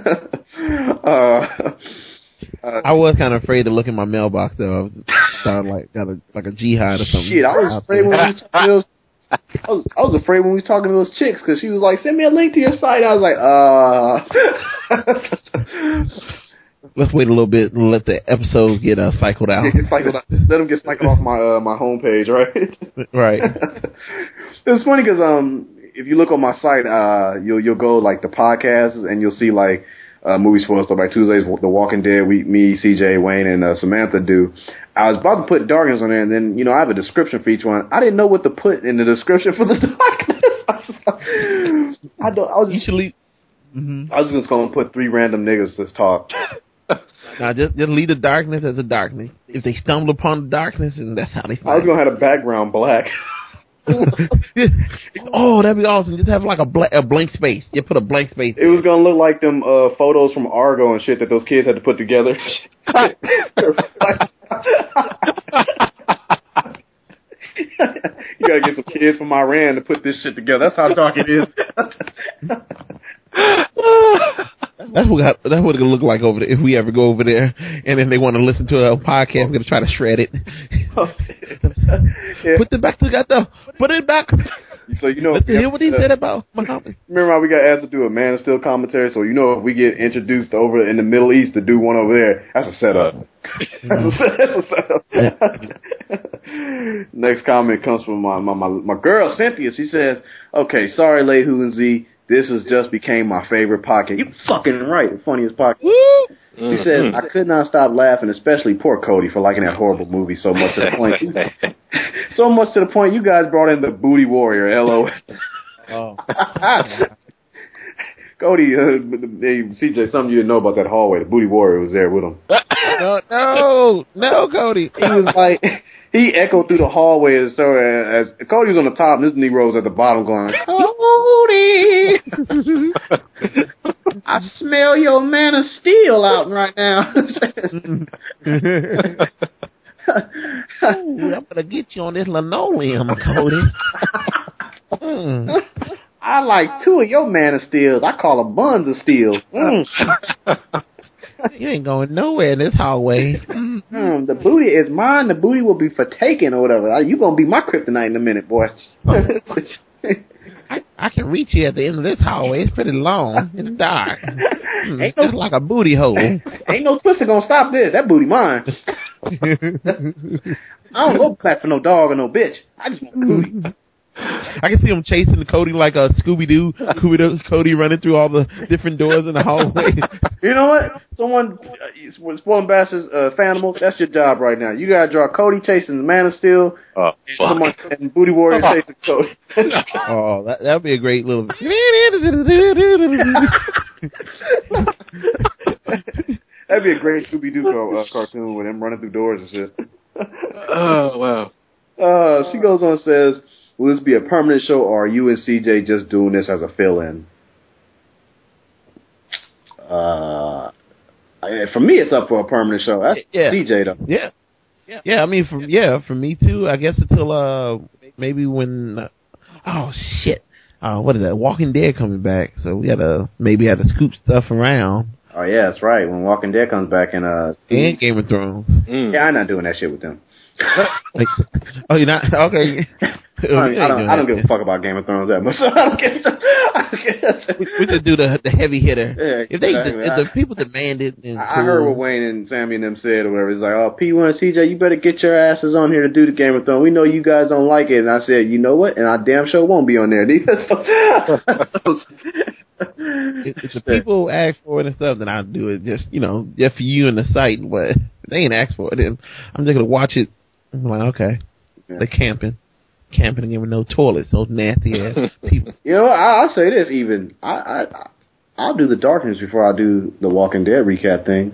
I was kind of afraid to look in my mailbox though. I was sounding like a jihad or something. Shit, I was afraid when I was afraid when we was talking to those chicks because she was like, "Send me a link to your site." I was like, Let's wait a little bit and let the episodes get cycled out. Let them get cycled off my homepage, right? Right. It's funny because if you look on my site, you'll go like the podcasts and you'll see like movies for us. So like Tuesdays, The Walking Dead, me, CJ, Wayne, and Samantha do. I was about to put darkness on there, and then I have a description for each one. I didn't know what to put in the description for the darkness. I was just going to put 3 random niggas that's talk. Now just leave the darkness as a darkness. If they stumble upon the darkness, and that's how they find it. I was going to have a background black. Oh, that'd be awesome. Just have like a blank space. You put a blank space. It was going to look like them photos from Argo and shit that those kids had to put together. You gotta get some kids from Iran to put this shit together. That's how dark it is. That's what it's gonna look like over there if we ever go over there, and then they want to listen to a podcast. We're gonna try to shred it. Yeah. Put it back together. Put it back. So let's hear what he said about Muhammad. Remember how we got asked to do a Man of Steel commentary? So if we get introduced over in the Middle East to do one over there, that's a setup. That's a setup. Next comment comes from my girl Cynthia. She says, "Okay, sorry, Lehu and Z. This has just became my favorite podcast." You fucking right. The funniest podcast. Woo! She said, "I could not stop laughing, especially poor Cody for liking that horrible movie so much to the point. So much to the point you guys brought in the Booty Warrior, LOL." Oh. Cody, CJ, something you didn't know about that hallway. The Booty Warrior was there with him. No, Cody. He was like, he echoed through the hallway as Cody was on the top and this Negro's at the bottom going, Cody, I smell your Man of Steel out right now. Ooh, I'm gonna get you on this linoleum, Cody. I like 2 of your Man of Steels. I call them buns of steel. You ain't going nowhere in this hallway. The booty is mine. The booty will be for taking or whatever. You gonna be my kryptonite in a minute, boy. I can reach you at the end of this hallway. It's pretty long and dark. It's like a booty hole. Ain't no twister gonna stop this. That booty mine. I don't go back for no dog or no bitch. I just want booty. I can see him chasing Cody like a Scooby-Doo. Cody running through all the different doors in the hallway. You know what? Someone, Spoiling Bastards, Fanimal, that's your job right now. You gotta draw Cody chasing the Man of Steel, and Booty Warrior chasing Cody. Oh, that'd be a great little... That'd be a great Scooby-Doo cartoon with him running through doors and shit. Oh, wow. She goes on and says, will this be a permanent show, or are you and CJ just doing this as a fill-in? For me, it's up for a permanent show. That's CJ, though. Yeah. I mean, for me too. I guess until maybe when. Oh shit! What is that? Walking Dead coming back, so we gotta scoop stuff around. Oh yeah, that's right. When Walking Dead comes back and Game of Thrones. Yeah, I'm not doing that shit with them. Oh, you're not? Okay. I don't give a fuck about Game of Thrones that much. So I don't get we just do the heavy hitter. Yeah, if the people demand it, then I heard what Wayne and Sammy and them said or whatever. It's like, oh, P1 and CJ, you better get your asses on here to do the Game of Thrones. We know you guys don't like it. And I said, you know what? And I damn sure won't be on there. If the people ask for it and stuff, then I'll do it just for you and the site. But if they ain't asked for it, then I'm just gonna watch it. I'm like, okay, they're camping again with no toilets, those nasty ass people. You know, I'll say this. Even I'll do the Darkness before I do the Walking Dead recap things.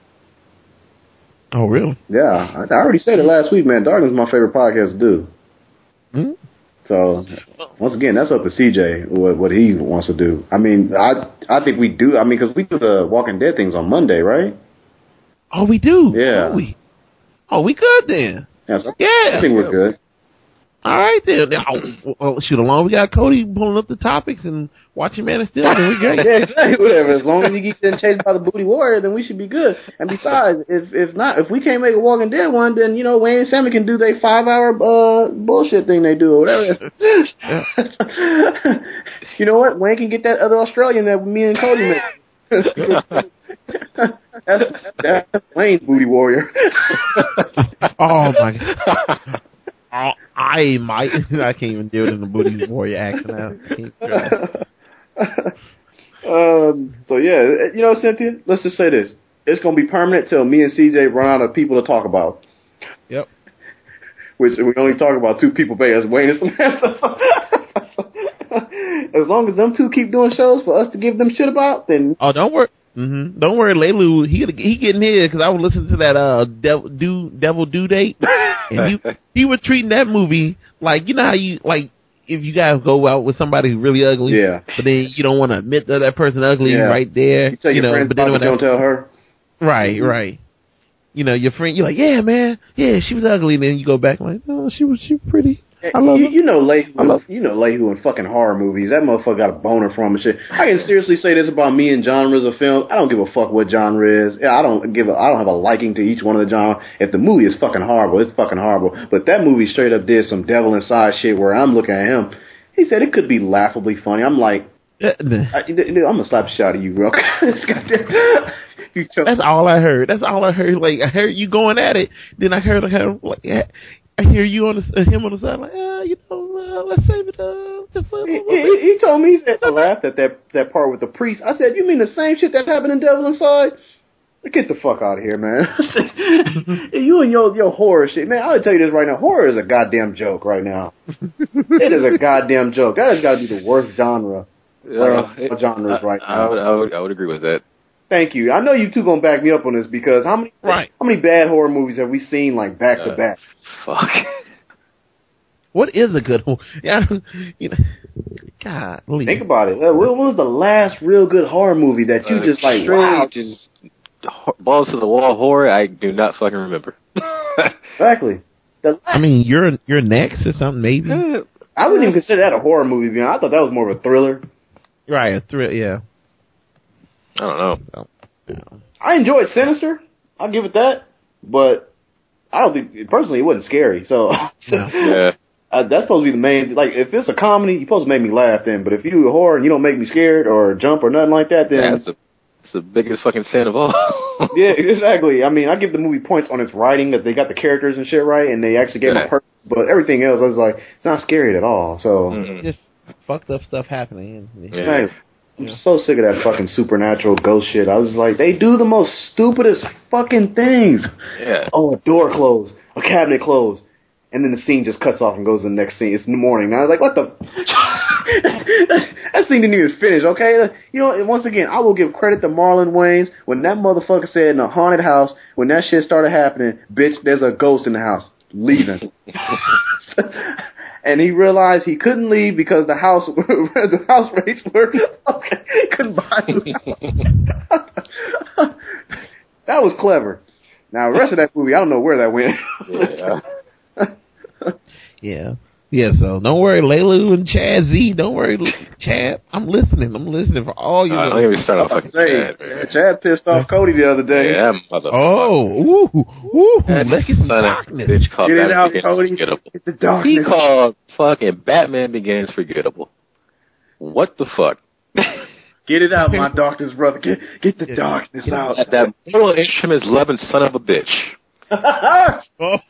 Oh, really? Yeah, I already said it last week, man. Darkness is my favorite podcast to do. Mm-hmm. So once again, that's up to CJ what he wants to do. I mean, I think we do. I mean, because we do the Walking Dead things on Monday, right? Oh, we do. Yeah. Oh, we good then. I think we're good. All right then. Shoot along. We got Cody pulling up the topics and watching Man of Steel. Then we great. Yeah, exactly. Whatever. As long as you get chased by the Booty Warrior, then we should be good. And besides, if we can't make a Walking Dead one, then Wayne and Sammy can do their 5-hour bullshit thing they do or whatever. You know what? Wayne can get that other Australian that me and Cody make. That's Wayne's Booty Warrior. Oh my God. I can't even do it in the Booty Warrior accent. So yeah, Cynthia, let's just say this. It's going to be permanent till me and CJ run out of people to talk about. Yep. Which we only talk about 2 people, as Wayne and Samantha. As long as them 2 keep doing shows for us to give them shit about, then... Oh, don't worry. Mm-hmm. Don't worry, Leilu. He getting his because I was listening to that Devil Due Date, and he was treating that movie like how you like if you guys go out with somebody who's really ugly, but then you don't want to admit that person ugly right there. You tell your friends, but then don't tell her. Right, mm-hmm. Right. Your friend, you're like, yeah, man, yeah, she was ugly. And then you go back like, no, she was pretty. I love her. Leihu in fucking horror movies. That motherfucker got a boner from and shit. I can seriously say this about me and genres of film. I don't give a fuck what genre is. I don't have a liking to each one of the genres. If the movie is fucking horrible, it's fucking horrible. But that movie straight up did some devil inside shit where I'm looking at him. He said it could be laughably funny. I'm like, I'm gonna slap the shit out of you, bro. That's all I heard. Like I heard you going at it. Then I heard like. I hear you on him on the side like, let's save it. He told me, he said, I laughed at that part with the priest. I said, you mean the same shit that happened in Devil Inside? Get the fuck out of here, man. You and your horror shit. Man, I'll tell you this right now. Horror is a goddamn joke right now. It is a goddamn joke. That has got to be the worst genre Like, genres right now. I would agree with that. Thank you. I know you two gonna back me up on this because how many bad horror movies have we seen like back to back? Fuck. What is a good one? Yeah, God. Think about it. When was the last real good horror movie that you just like, wow, just balls to the wall horror? I do not fucking remember. Exactly. I mean, you're next or something, maybe. I wouldn't even consider that a horror movie. I thought that was more of a thriller. Right, a thrill. Yeah. I don't know. So, yeah. I enjoyed Sinister. I'll give it that. But I don't think, personally, it wasn't scary. So, Yeah. that's supposed to be the main, like, if it's a comedy, you're supposed to make me laugh then. But if you do a horror and you don't make me scared or jump or nothing like that, then. Yeah, it's the biggest fucking sin of all. Yeah, exactly. I mean, I give the movie points on its writing, that they got the characters and shit right, and they actually gave them a purpose. But everything else, I was like, it's not scary at all. So. Just fucked up stuff happening. Yeah. I'm so sick of that fucking supernatural ghost shit. I was like, they do the most stupidest fucking things. Yeah. Oh, a door closed, a cabinet closed, and then the scene just cuts off and goes to the next scene. It's in the morning. And I was like, what the? That scene didn't even finish, okay? You know, and once again, I will give credit to Marlon Wayans. When that motherfucker said in a haunted house, when that shit started happening, bitch, there's a ghost in the house. Leaving. And he realized he couldn't leave because the house rates were okay. Couldn't buy it. That was clever. Now the rest of that movie, I don't know where that went. Yeah. Yeah, so don't worry, Layla and Chad Z. Don't worry, Chad. I'm listening for all you. Don't even start off fucking Chad, man. Chad pissed off Cody the other day. Yeah, motherfucker. Oh, let's get some darkness. Bitch called Get it Batman out, Begins Cody. forgettable. Get the darkness. He called fucking Batman Begins forgettable. What the fuck? Get it out, my darkness brother. Get the darkness out. That little instrument's loving son of a bitch. I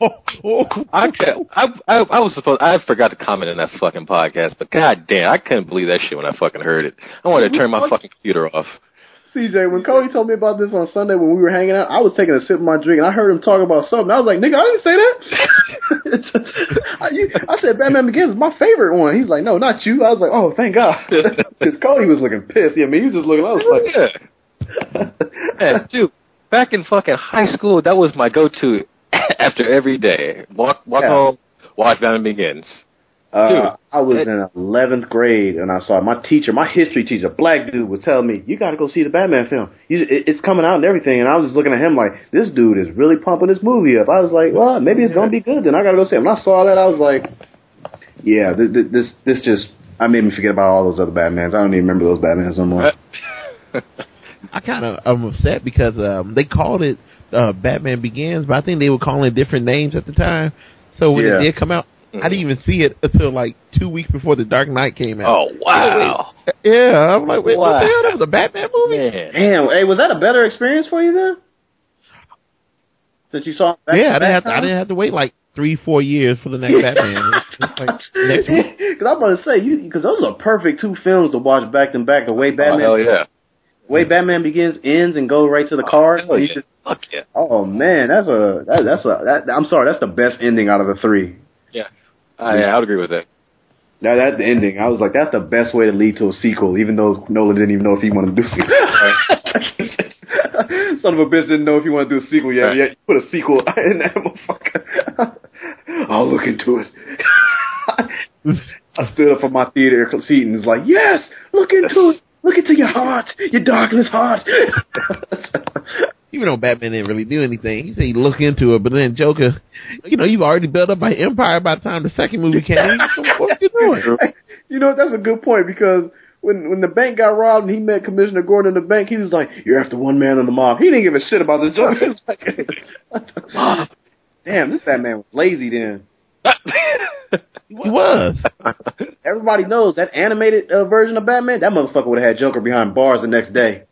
forgot to comment on that fucking podcast, but god damn, I couldn't believe that shit when I fucking heard it. I wanted to turn my fucking computer off. CJ, when Cody told me about this on Sunday when we were hanging out, I was taking a sip of my drink and I heard him talk about something. I was like, nigga, I didn't say that. I said Batman Begins is my favorite one. He's like, no, not you. I was like, oh, thank God. Because Cody was looking pissed. I mean, he was just looking, I was like. Man, dude, back in fucking high school, that was my go-to after every day. Walk home, watch Batman Begins. I was in 11th grade and I saw my history teacher, black dude, was telling me, you got to go see the Batman film. It's coming out and everything. And I was just looking at him like, this dude is really pumping this movie up. I was like, well, maybe it's going to be good. Then I got to go see it. When I saw that, I was like, yeah, this just, I made me forget about all those other Batmans. I don't even remember those Batmans no more. I'm upset because they called it Batman Begins, but I think they were calling it different names at the time. So when it did come out, I didn't even see it until like 2 weeks before The Dark Knight came out. Oh, wow. Yeah, I'm like, wait, what the hell? That was a Batman movie? Man. Damn, hey, was that a better experience for you then? Since you saw it I didn't have to wait like 3-4 years for the next Batman. Like, next week. Because I'm about to say, because those are perfect two films to watch back to back. The way Batman, hell yeah. Way Batman Begins ends and goes right to the cars. Hell yeah. Fuck yeah. Oh man, I'm sorry, that's the best ending out of the three. Yeah, I would agree with that. Now that's the ending. I was like, that's the best way to lead to a sequel, even though Nolan didn't even know if he wanted to do a sequel. Son of a bitch didn't know if he wanted to do a sequel yet. Yet you put a sequel in that motherfucker. I'll look into it. I stood up from my theater seat and was like, yes, look into it. Look into your heart, your darkness heart. Even though Batman didn't really do anything, he said he'd look into it, but then Joker, you've already built up an empire by the time the second movie came. What are you doing? You know, that's a good point, because when the bank got robbed and he met Commissioner Gordon in the bank, he was like, you're after one man in the mob. He didn't give a shit about the Joker. He was like, damn, this Batman was lazy then. He was. Everybody knows that animated version of Batman, that motherfucker would have had Joker behind bars the next day.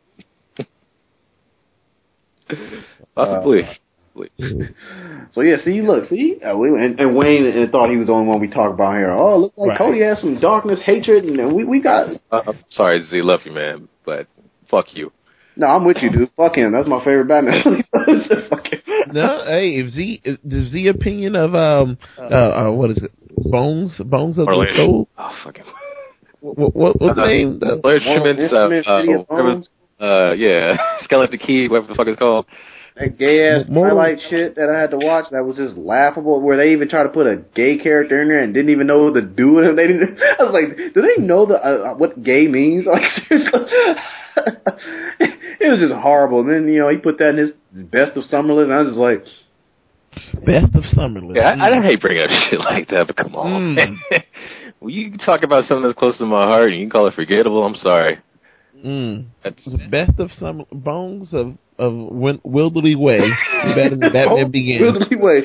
Possibly. So yeah, and Wayne thought he was the only one we talk about here. Oh, look like Cody has some darkness, hatred, and we got. Sorry, Z, love you, man, but fuck you. No, I'm with you, dude. Fuck him. That's my favorite Batman. Fuck him. No, hey, if Z opinion of what is it? Bones of the Soul. Oh, fuck him. What's the name? Blair Instruments, City of Bones. yeah, Skeleton Key, whatever the fuck it's called. That gay ass Twilight shit that I had to watch that was just laughable. Where they even tried to put a gay character in there and didn't even know what to do with him. They didn't. I was like, do they know what gay means? Like, seriously. It was just horrible. And then he put that in his Best of Summerlin. And I was just like, Best of Summerlin. Yeah, I hate bringing up shit like that, but come on, man. When you talk about something that's close to my heart and you can call it forgettable, I'm sorry. That's the Best of Summer Bones of Wilderly Way. Batman Begins. Wilderly Way.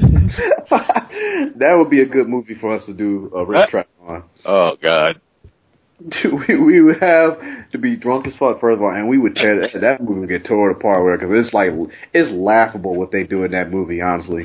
That would be a good movie for us to do a riff track on. Oh God. Dude, we would have to be drunk as fuck first of all, and we would tear that movie would get torn apart with it because it's laughable what they do in that movie. Honestly.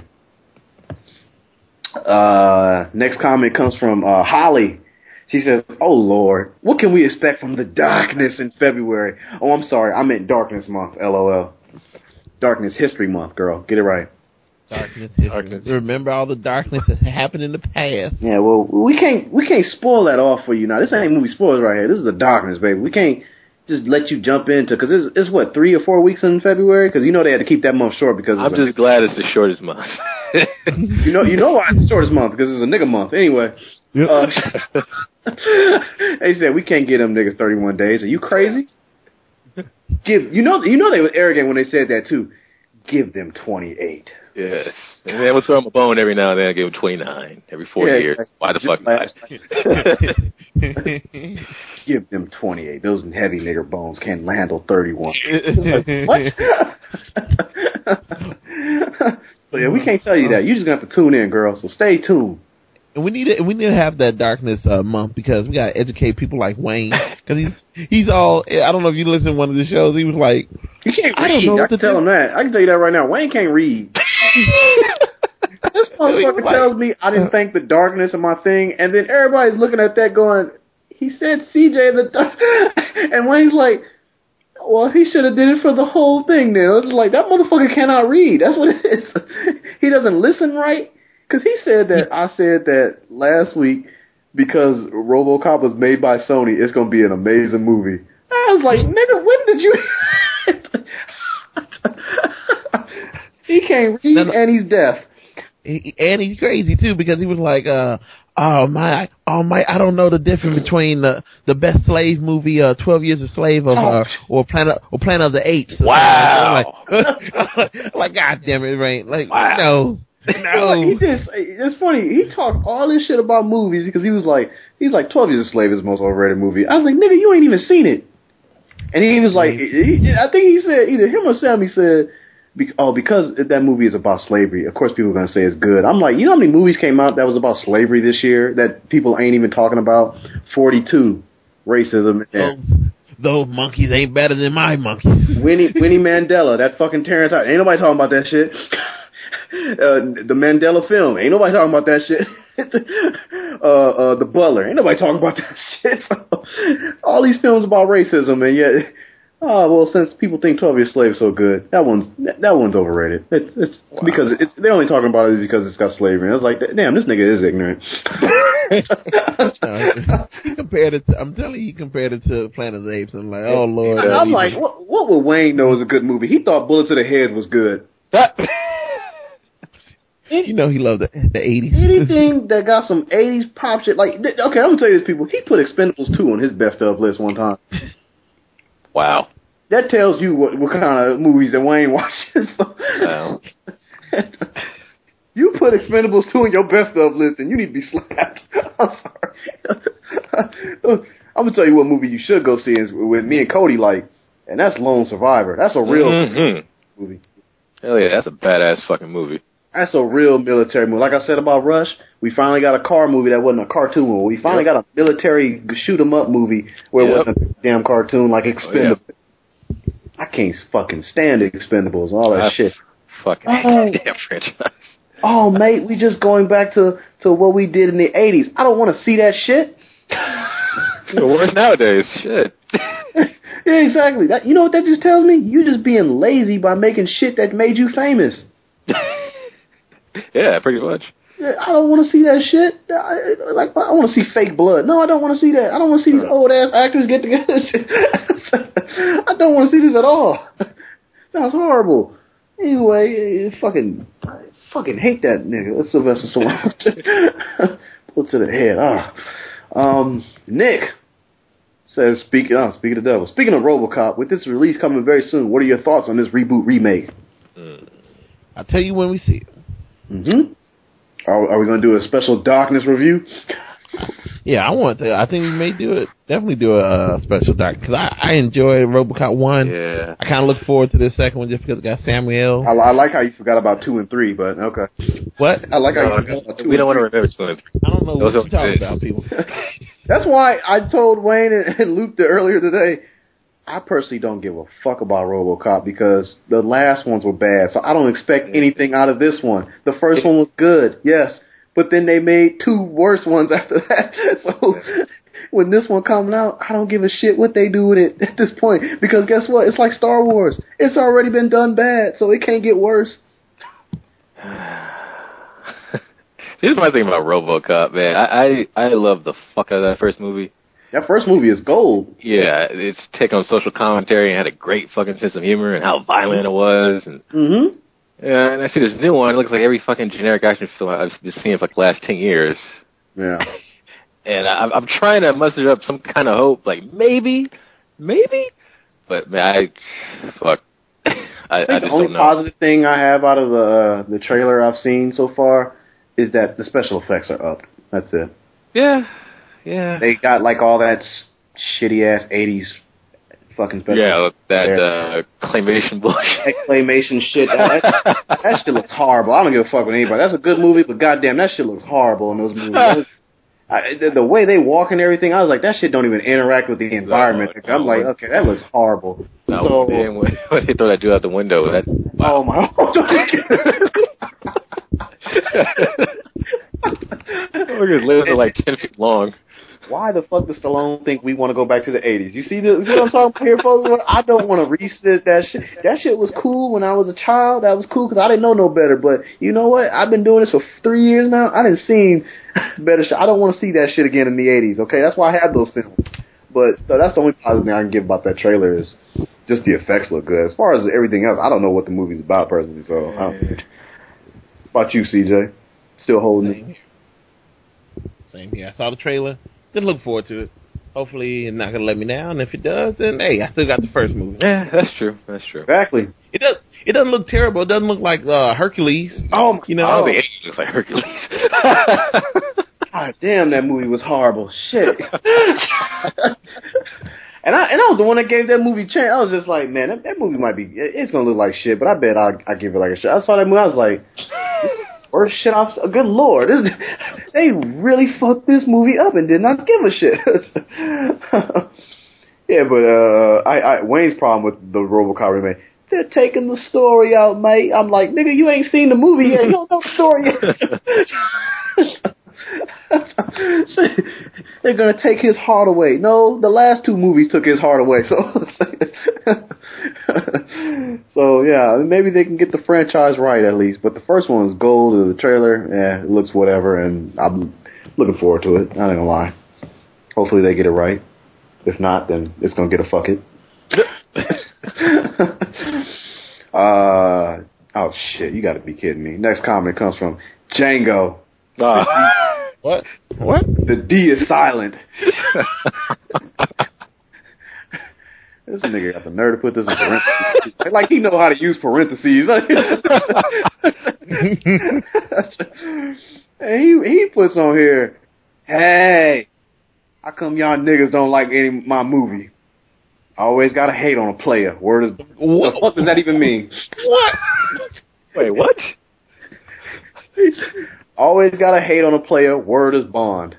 Next comment comes from Holly. She says, "Oh Lord, what can we expect from the darkness in February?" Oh, I'm sorry, I meant Darkness Month. LOL. Darkness History Month, girl. Get it right. Darkness History. Remember all the darkness that happened in the past. Yeah, well, we can't spoil that off for you now. This ain't movie spoilers right here. This is the darkness, baby. We can't just let you jump into because it's what 3 or 4 weeks in February because they had to keep that month short because I'm just glad it's the shortest month. you know why it's the shortest month because it's a nigga month anyway. Yep. They said we can't get them niggas 31 days. Are you crazy? You know they were arrogant when they said that too. Give them 28. Yes, and then we'll throw them a bone every now and then and give them 29 every 4 years. Exactly. Why the fuck not? Give them 28. Those heavy nigger bones can't handle 31. Like, what? So yeah, we can't tell you that. You just gonna have to tune in, girl. So stay tuned. And we need to have that darkness month because we got to educate people like Wayne because he's all. I don't know if you listen to one of the shows. He was like, "You can't read." I can tell him that. I can tell you that right now. Wayne can't read. This motherfucker tells me I didn't think the darkness of my thing, and then everybody's looking at that going, "He said CJ the dark," and Wayne's like, "Well, he should have did it for the whole thing." Then I was like, "That motherfucker cannot read. That's what it is. He doesn't listen right." Because he said that I said that last week because RoboCop was made by Sony, it's going to be an amazing movie. I was like, nigga, when did you... He can't read and he's deaf. And he's crazy, too, because he was like, oh my, I don't know the difference between the best slave movie, 12 Years a Slave of, or Planet of the Apes. Wow. Like, God damn it, Rain. Like, wow. No. It's funny. He talked all this shit about movies because he's like 12 Years a Slave is the most overrated movie. I was like, nigga, you ain't even seen it. And he was like, I think he said either him or Sammy said, because that movie is about slavery. Of course, people are gonna say it's good. I'm like, you know how many movies came out that was about slavery this year that people ain't even talking about? 42. Racism. Those monkeys ain't better than my monkeys. Winnie Mandela. That fucking Terrence. Ain't nobody talking about that shit. The Mandela film. Ain't nobody talking about that shit. The Butler. Ain't nobody talking about that shit. All these films about racism, and yet, well, since people think 12 Years a Slave is so good, that one's overrated. It's wow. Because they're only talking about it because it's got slavery. And I was like, damn, this nigga is ignorant. He compared it to, I'm telling you, he compared it to Planet of the Apes. I'm like, oh Lord. I'm like, what would Wayne know is a good movie? He thought Bullet to the Head was good. You know he loved the 80s. Anything that got some 80s pop shit. Like, okay, I'm going to tell you this, people. He put Expendables 2 on his best of list one time. Wow. That tells you what kind of movies that Wayne watches. Wow. You put Expendables 2 on your best of list and you need to be slapped. I'm sorry. I'm going to tell you what movie you should go see is with me and Cody like, and that's Lone Survivor. That's a real movie. Hell yeah, that's a badass fucking movie. That's a real military movie. Like I said about Rush, we finally got a car movie that wasn't a cartoon movie. We finally got a military shoot-'em-up movie where it wasn't a damn cartoon like Expendables. Oh, yeah. I can't fucking stand Expendables and all that shit. Fucking damn franchise. Oh, mate, we just going back to what we did in the 80s. I don't want to see that shit. It's worse nowadays. Shit. Yeah, exactly. You know what that just tells me? You just being lazy by making shit that made you famous. Yeah, pretty much. I don't want to see that shit. I want to see fake blood. No, I don't want to see that. I don't want to see these old ass actors get together. I don't want to see this at all. Sounds horrible. Anyway, I fucking hate that nigga. That's Sylvester Stallone. Put to the head. Nick says, speaking of the devil, speaking of RoboCop, with this release coming very soon, what are your thoughts on this reboot remake? I'll tell you when we see it. Mm-hmm. Are we going to do a special Darkness review? Yeah, I think we may definitely do a special Dark, because I enjoyed RoboCop 1. Yeah. I kind of look forward to the second one just because it got Samuel. I like how you forgot about 2 and 3, but okay. What? I like how you forgot about 2 We don't want to and 3. remember 2 and 3. I don't know Those what you're talking exist. about, people. That's why I told Wayne and Luke earlier today, I personally don't give a fuck about RoboCop because the last ones were bad, so I don't expect anything out of this one. The first one was good, yes, but then they made 2 worse ones after that. So when this one comes out, I don't give a shit what they do with it at this point, because guess what? It's like Star Wars. It's already been done bad, so it can't get worse. Here's my thing about RoboCop, man. I love the fuck out of that first movie. That first movie is gold. Yeah, it's take on social commentary and had a great fucking sense of humor and how violent it was. And Mm-hmm. yeah, and I see this new one. It looks like every fucking generic action film I've been seeing for like the last 10 years. Yeah. And I'm trying to muster up some kind of hope, like maybe. But man, I I think just the only don't know. positive thing I have out of the trailer I've seen so far is that the special effects are up. That's it. Yeah. They got like all that shitty ass 80s fucking special. Yeah, that claymation bullshit. Exclamation shit. That shit looks horrible. I don't give a fuck with anybody. That's a good movie, but goddamn, that shit looks horrible in those movies. The way they walk and everything, I was like, that shit don't even interact with the environment. I'm like, okay, that looks horrible. No, So, man, when they throw that dude out the window, that oh my. his limbs are like 10 feet long. Why the fuck does Stallone think we want to go back to the 80s? You see what I'm talking about here, folks? I don't want to reset that shit. That shit was cool when I was a child. That was cool because I didn't know no better. But you know what? I've been doing this for 3 years now. I didn't see better shit. I don't want to see that shit again in the 80s, okay? That's why I have those films. But so that's the only positive thing I can give about that trailer is just the effects look good. As far as everything else, I don't know what the movie's about personally. So, I don't. About you, CJ? Still holding it? Same here. I saw the trailer. Didn't look forward to it. Hopefully it's not going to let me down. If it does, then hey, I still got the first movie. Yeah, that's true. Exactly. It doesn't look terrible. It doesn't look like Hercules. Oh, you know. Oh, the alien looks like Hercules. God damn, that movie was horrible. Shit. And I was the one that gave that movie a chance. I was just like, man, that movie might be, it's going to look like shit, but I bet I give it like a shit. I saw that movie, I was like, worst shit I've, good lord, they really fucked this movie up and did not give a shit. Yeah, but Wayne's problem with the RoboCop remake, they're taking the story out, mate. I'm like, nigga, you ain't seen the movie yet. You don't know the story yet. They're gonna take his heart away. No, the last 2 movies took his heart away. So yeah, maybe they can get the franchise right at least. But the first one was gold. The trailer, yeah, it looks whatever, and I'm looking forward to it. I ain't gonna lie. Hopefully they get it right. If not, then it's gonna get a fuck it. Oh shit! You got to be kidding me. Next comment comes from Django. What? The D is silent. This nigga got the nerve to put this in parentheses. Like he know how to use parentheses. And he puts on here, hey, how come y'all niggas don't like my movie? I always gotta hate on a player. Word is, what the fuck does that even mean? What? Wait, what? Always gotta hate on a player. Word is bond.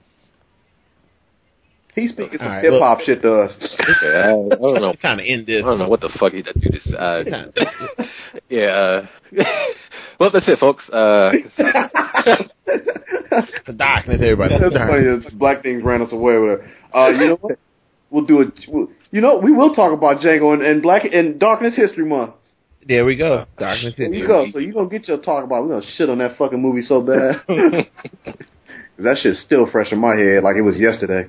He's speaking some right, hip hop shit to us. I don't know. Kind of end this. I don't know what the fuck that dude is. Yeah. Well, that's it, folks. The darkness, everybody. That's funny. Black things ran us away with it. You know what? We'll do it. We will talk about Django and Black and Darkness History Month. There we go. Darkness There hits you go. So you gonna get your talk about? We're gonna shit on that fucking movie so bad. That shit's still fresh in my head, like it was yesterday.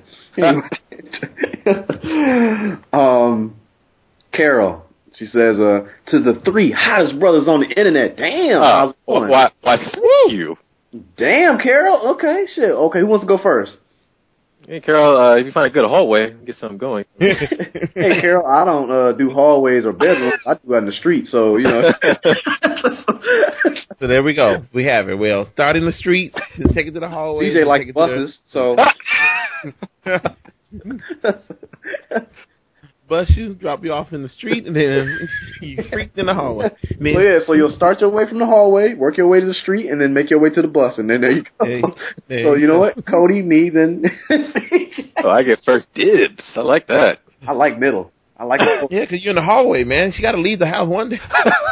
Carol, she says, to the 3 hottest brothers on the internet. Damn, how's it going? Why thank you? Damn, Carol. Okay, shit. Okay, who wants to go first? Hey, Carol, if you find a good hallway, get something going. Hey, Carol, I don't do hallways or bedrooms. I do that in the street, so, you know. So there we go. We have it. We'll start in the streets, take it to the hallway. CJ likes buses, so. Bus you, drop you off in the street, and then you freaked in the hallway. Then, So yeah, so you'll start your way from the hallway, work your way to the street, and then make your way to the bus, and then there you go. So you know what? Cody, me, then. Oh, I get first dibs. I like that. I like middle. I like it. yeah, because you're in the hallway, man. She got to leave the house one day.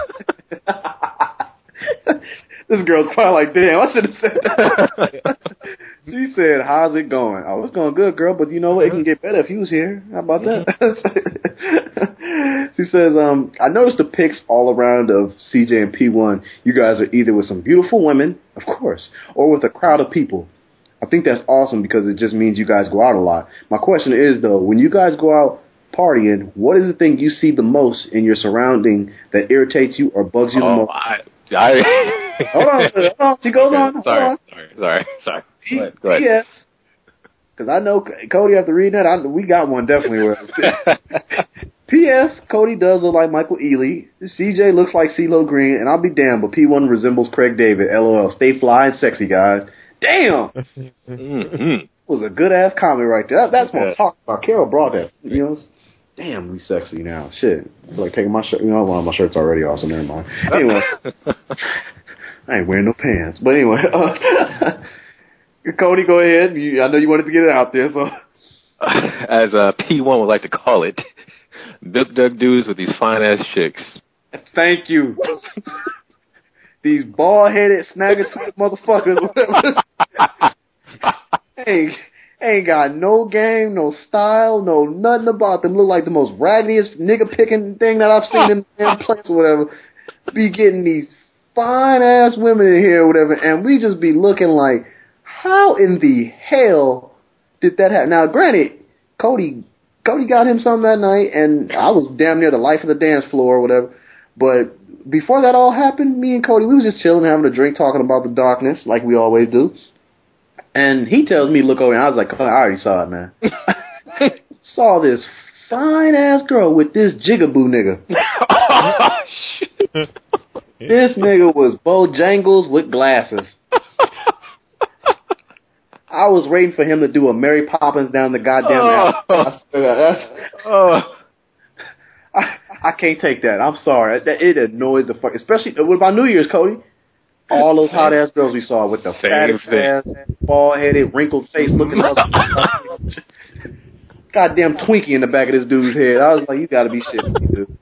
This girl's probably like, damn, I should have said that. She said, how's it going? Oh, it's going good, girl, but you know what? It can get better if you was here. How about that? She says, I noticed the pics all around of CJ and P1. You guys are either with some beautiful women, of course, or with a crowd of people. I think that's awesome because it just means you guys go out a lot. My question is, though, when you guys go out partying, what is the thing you see the most in your surrounding that irritates you or bugs you the most? Hold on. She goes on. Sorry. Go ahead. P.S. Because I know Cody, after reading that, we got one definitely. P.S. Cody does look like Michael Ealy. CJ looks like CeeLo Green, and I'll be damned, but P1 resembles Craig David. LOL. Stay fly and sexy, guys. Damn. That was a good ass comment right there. That's what I'm talking about. Carol brought that. You know. Damn, we sexy now. Shit. I feel like taking my shirt. You know, one of my shirt's already off, so never mind. Anyway. I ain't wearing no pants. But anyway. Cody, go ahead. I know you wanted to get it out there, so. As P1 would like to call it, Milk Dug dudes with these fine-ass chicks. Thank you. These bald-headed, snagger-tooth motherfuckers. Ain't got no game, no style, no nothing about them. Look like the most raggediest nigga-picking thing that I've seen in the place or whatever. Be getting these fine-ass women in here or whatever, and we just be looking like, how in the hell did that happen? Now, granted, Cody got him something that night, and I was damn near the life of the dance floor or whatever. But before that all happened, me and Cody, we was just chilling, having a drink, talking about the darkness, like we always do. And he tells me to look over, and I was like, I already saw it, man. Saw this fine-ass girl with this jigaboo nigga. This nigga was Bojangles with glasses. I was waiting for him to do a Mary Poppins down the goddamn alley. I can't take that. I'm sorry. It annoys the fuck. Especially, what about New Year's, Cody? All those hot ass girls we saw with the fattest ass, bald headed, wrinkled face looking up. Goddamn Twinkie in the back of this dude's head. I was like, you gotta be shitting me, dude.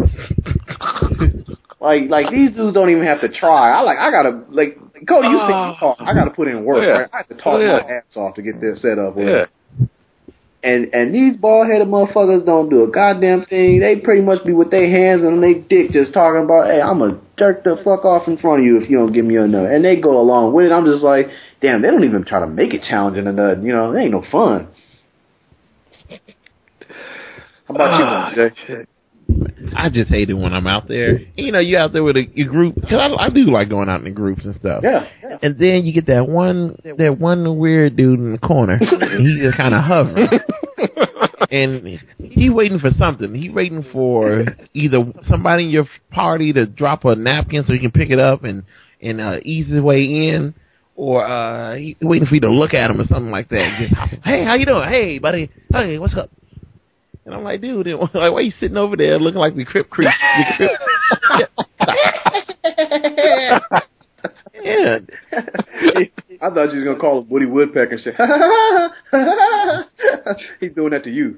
Like these dudes don't even have to try. I gotta, like, Cody, you see me talk. I gotta put in work, right? I have to talk my ass off to get this set up. Right? And these bald-headed motherfuckers don't do a goddamn thing. They pretty much be with their hands on their dick just talking about, hey, I'm going to jerk the fuck off in front of you if you don't give me a nut. And they go along with it. I'm just like, damn, they don't even try to make it challenging or nothing. You know, it ain't no fun. How about you, Jay? I just hate it when I'm out there. You know, you out there with a group, because I do like going out in groups and stuff. Yeah. And then you get that one weird dude in the corner. And he's just kind of hovering. And he waiting for something. He waiting for either somebody in your party to drop a napkin so he can pick it up and ease his way in, or he waiting for you to look at him or something like that. Just, hey, how you doing? Hey, buddy. Hey, what's up? And I'm like, dude, like, why are you sitting over there looking like the Crip Creep? Yeah. I thought you was going to call him Woody Woodpecker and shit. He's doing that to you.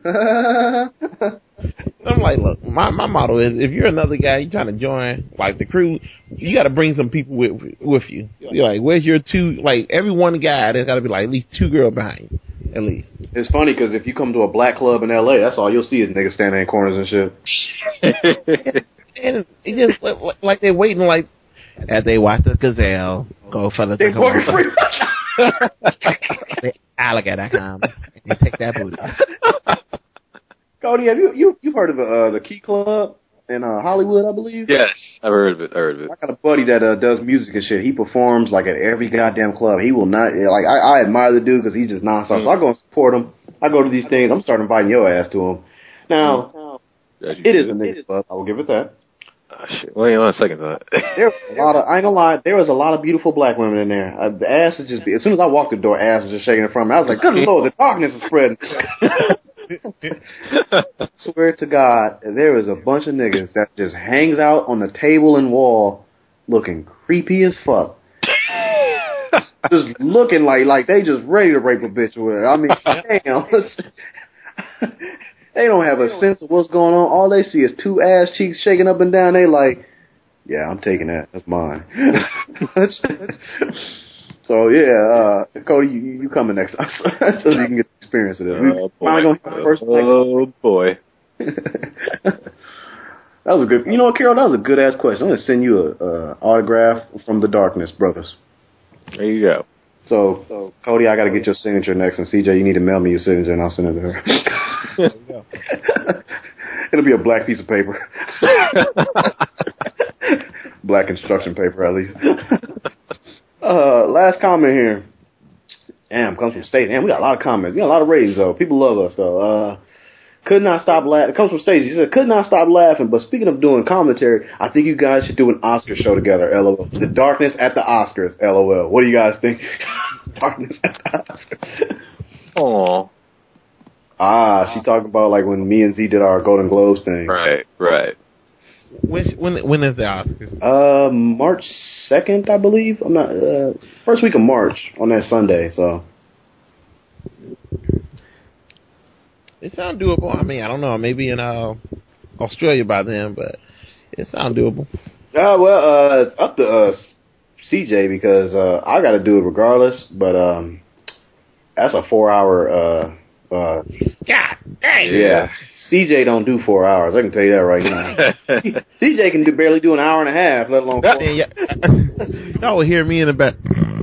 I'm like, look, my motto is, if you're another guy, you're trying to join, like, the crew, you got to bring some people with you. You're like, where's your two, like, every one guy, there's got to be, like, at least two girls behind you. At least. It's funny because if you come to a black club in L.A., that's all you'll see is niggas standing in corners and shit. And it just like they're waiting, like as they watch the gazelle go for the They fucking free. the alligator come and take that booty. Cody, have you've heard of the Key Club in Hollywood, I believe? Yes, I've heard of it. I got a buddy that does music and shit. He performs like at every goddamn club. He will not like. I admire the dude because he's just nonstop. So I go and support him. I go to these things. I'm starting inviting your ass to him. Now, it is a nigga club. I will give it that. Oh, shit. Well, on a second thought. There was a lot of. I ain't gonna lie. There was a lot of beautiful black women in there. The ass is just. As soon as I walked the door, ass was just shaking in front of me. I was like, good lord, the darkness is spreading. I swear to God, there is a bunch of niggas that just hangs out on the table and wall looking creepy as fuck. Just looking like they just ready to rape a bitch with it. I mean, damn. They don't have a sense of what's going on. All they see is two ass cheeks shaking up and down. They like, yeah, I'm taking that. That's mine. So yeah, Cody, you coming next time so you can get the experience of this. Finally gonna hit the first boy. That was a good. You know what, Carol? That was a good ass question. I'm gonna send you a autograph from the Darkness Brothers. There you go. So Cody, I got to get your signature next, and CJ, you need to mail me your signature, and I'll send it to her. There you go. It'll be a black piece of paper, black construction paper at least. Last comment here. Damn, comes from State. Damn, we got a lot of comments. We got a lot of ratings though. People love us though. Could not stop laughing. It comes from Stacey. She said, could not stop laughing. But speaking of doing commentary, I think you guys should do an Oscar show together, LOL. The Darkness at the Oscars, LOL. What do you guys think? Darkness at the Oscars. Aww. She talking about like when me and Z did our Golden Globes thing. Right. When is the Oscars? March 2nd, I believe. I'm not first week of March on that Sunday. So it sounds doable. I mean, I don't know. Maybe in Australia by then, but it sounds doable. It's up to CJ because I got to do it regardless. But that's a 4-hour. God dang. Yeah. CJ don't do 4 hours. I can tell you that right now. CJ can barely do an hour and a half, let alone 4. Y'all will hear me in the back.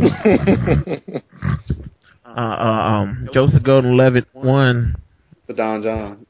Joseph Gordon-Levitt won. For Don John.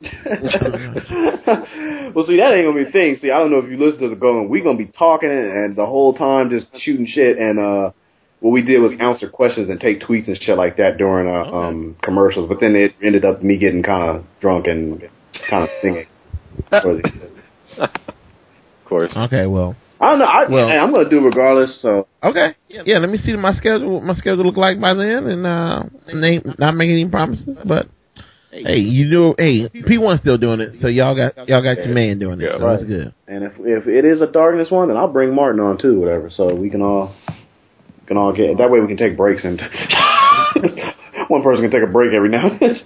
Well, see, that ain't gonna be a thing. See, I don't know if you listen to the Golden. We're gonna be talking and the whole time just shooting shit. And what we did was answer questions and take tweets and shit like that during commercials. But then it ended up me getting kind of drunk and kind of singing. Of course. Okay, well. I don't know. I'm gonna do it regardless. So okay, yeah. Let me see my schedule. What my schedule look like by then, and they not making any promises. But hey, you do. Hey, P1's still doing it, so y'all got your man doing it. So that's good. And if it is a Darkness one, then I'll bring Martin on too, whatever. So we can all get that way. We can take breaks and one person can take a break every now and then.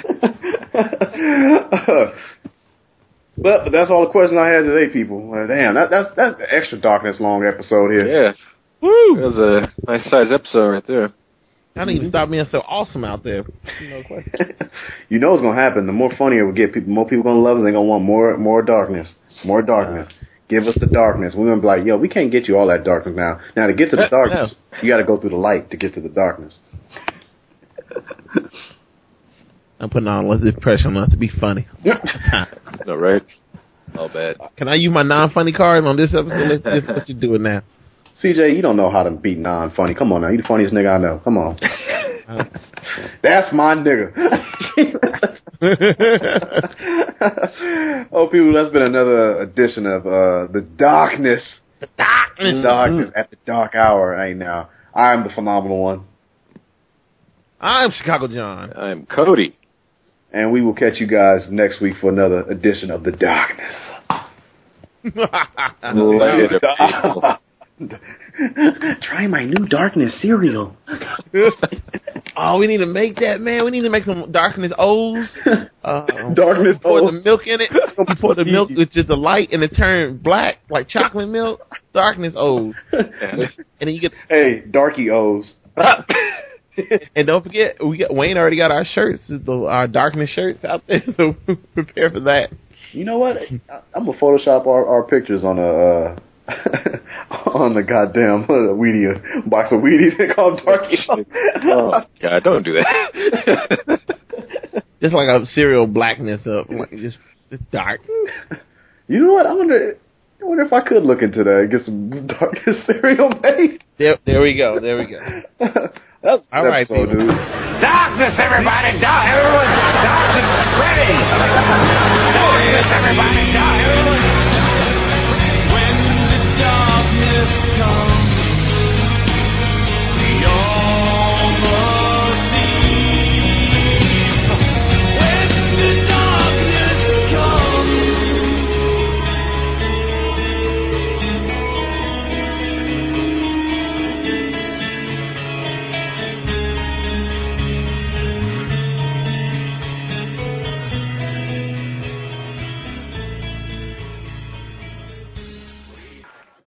But that's all the questions I had today, people. Damn, that's the extra Darkness long episode here. Yeah. Woo! That was a nice size episode right there. I didn't even stop being so awesome out there. No question. You know what's gonna happen. The more funnier we get, more people gonna love it. They're gonna want more darkness, more darkness. Give us the darkness. We're gonna be like, yo, we can't get you all that darkness now. Now to get to the darkness, you got to go through the light to get to the darkness. I'm putting on less pressure on us to be funny. No, right? All bad. Can I use my non-funny card on this episode? Let's what you doing now. CJ, you don't know how to be non-funny. Come on now. You the funniest nigga I know. Come on. That's my nigga. Oh, people, that's been another edition of The Darkness. The Darkness. Darkness at the dark hour. Hey, now. I'm the phenomenal one. I'm Chicago John. I'm Cody. And we will catch you guys next week for another edition of The Darkness. Later, people. Try my new Darkness cereal. Oh, we need to make that, man. We need to make some Darkness O's. Darkness pour O's. the milk in it. Pour the milk with just the light, and it turns black like chocolate milk. Darkness O's. And then you get Darky O's. And don't forget, Wayne already got our shirts, our Darkness shirts out there. So prepare for that. You know what? I'm gonna Photoshop our pictures on a on the goddamn Wheaties box of Wheaties and call them Darky. Oh God, don't do that. Just like a cereal blackness up, like just dark. You know what? I wonder if I could look into that and get some darkest cereal made. There we go. That's all right, so, dude. Darkness, everybody! Everyone! Darkness is spreading! Darkness, everybody! Everyone! When the darkness comes.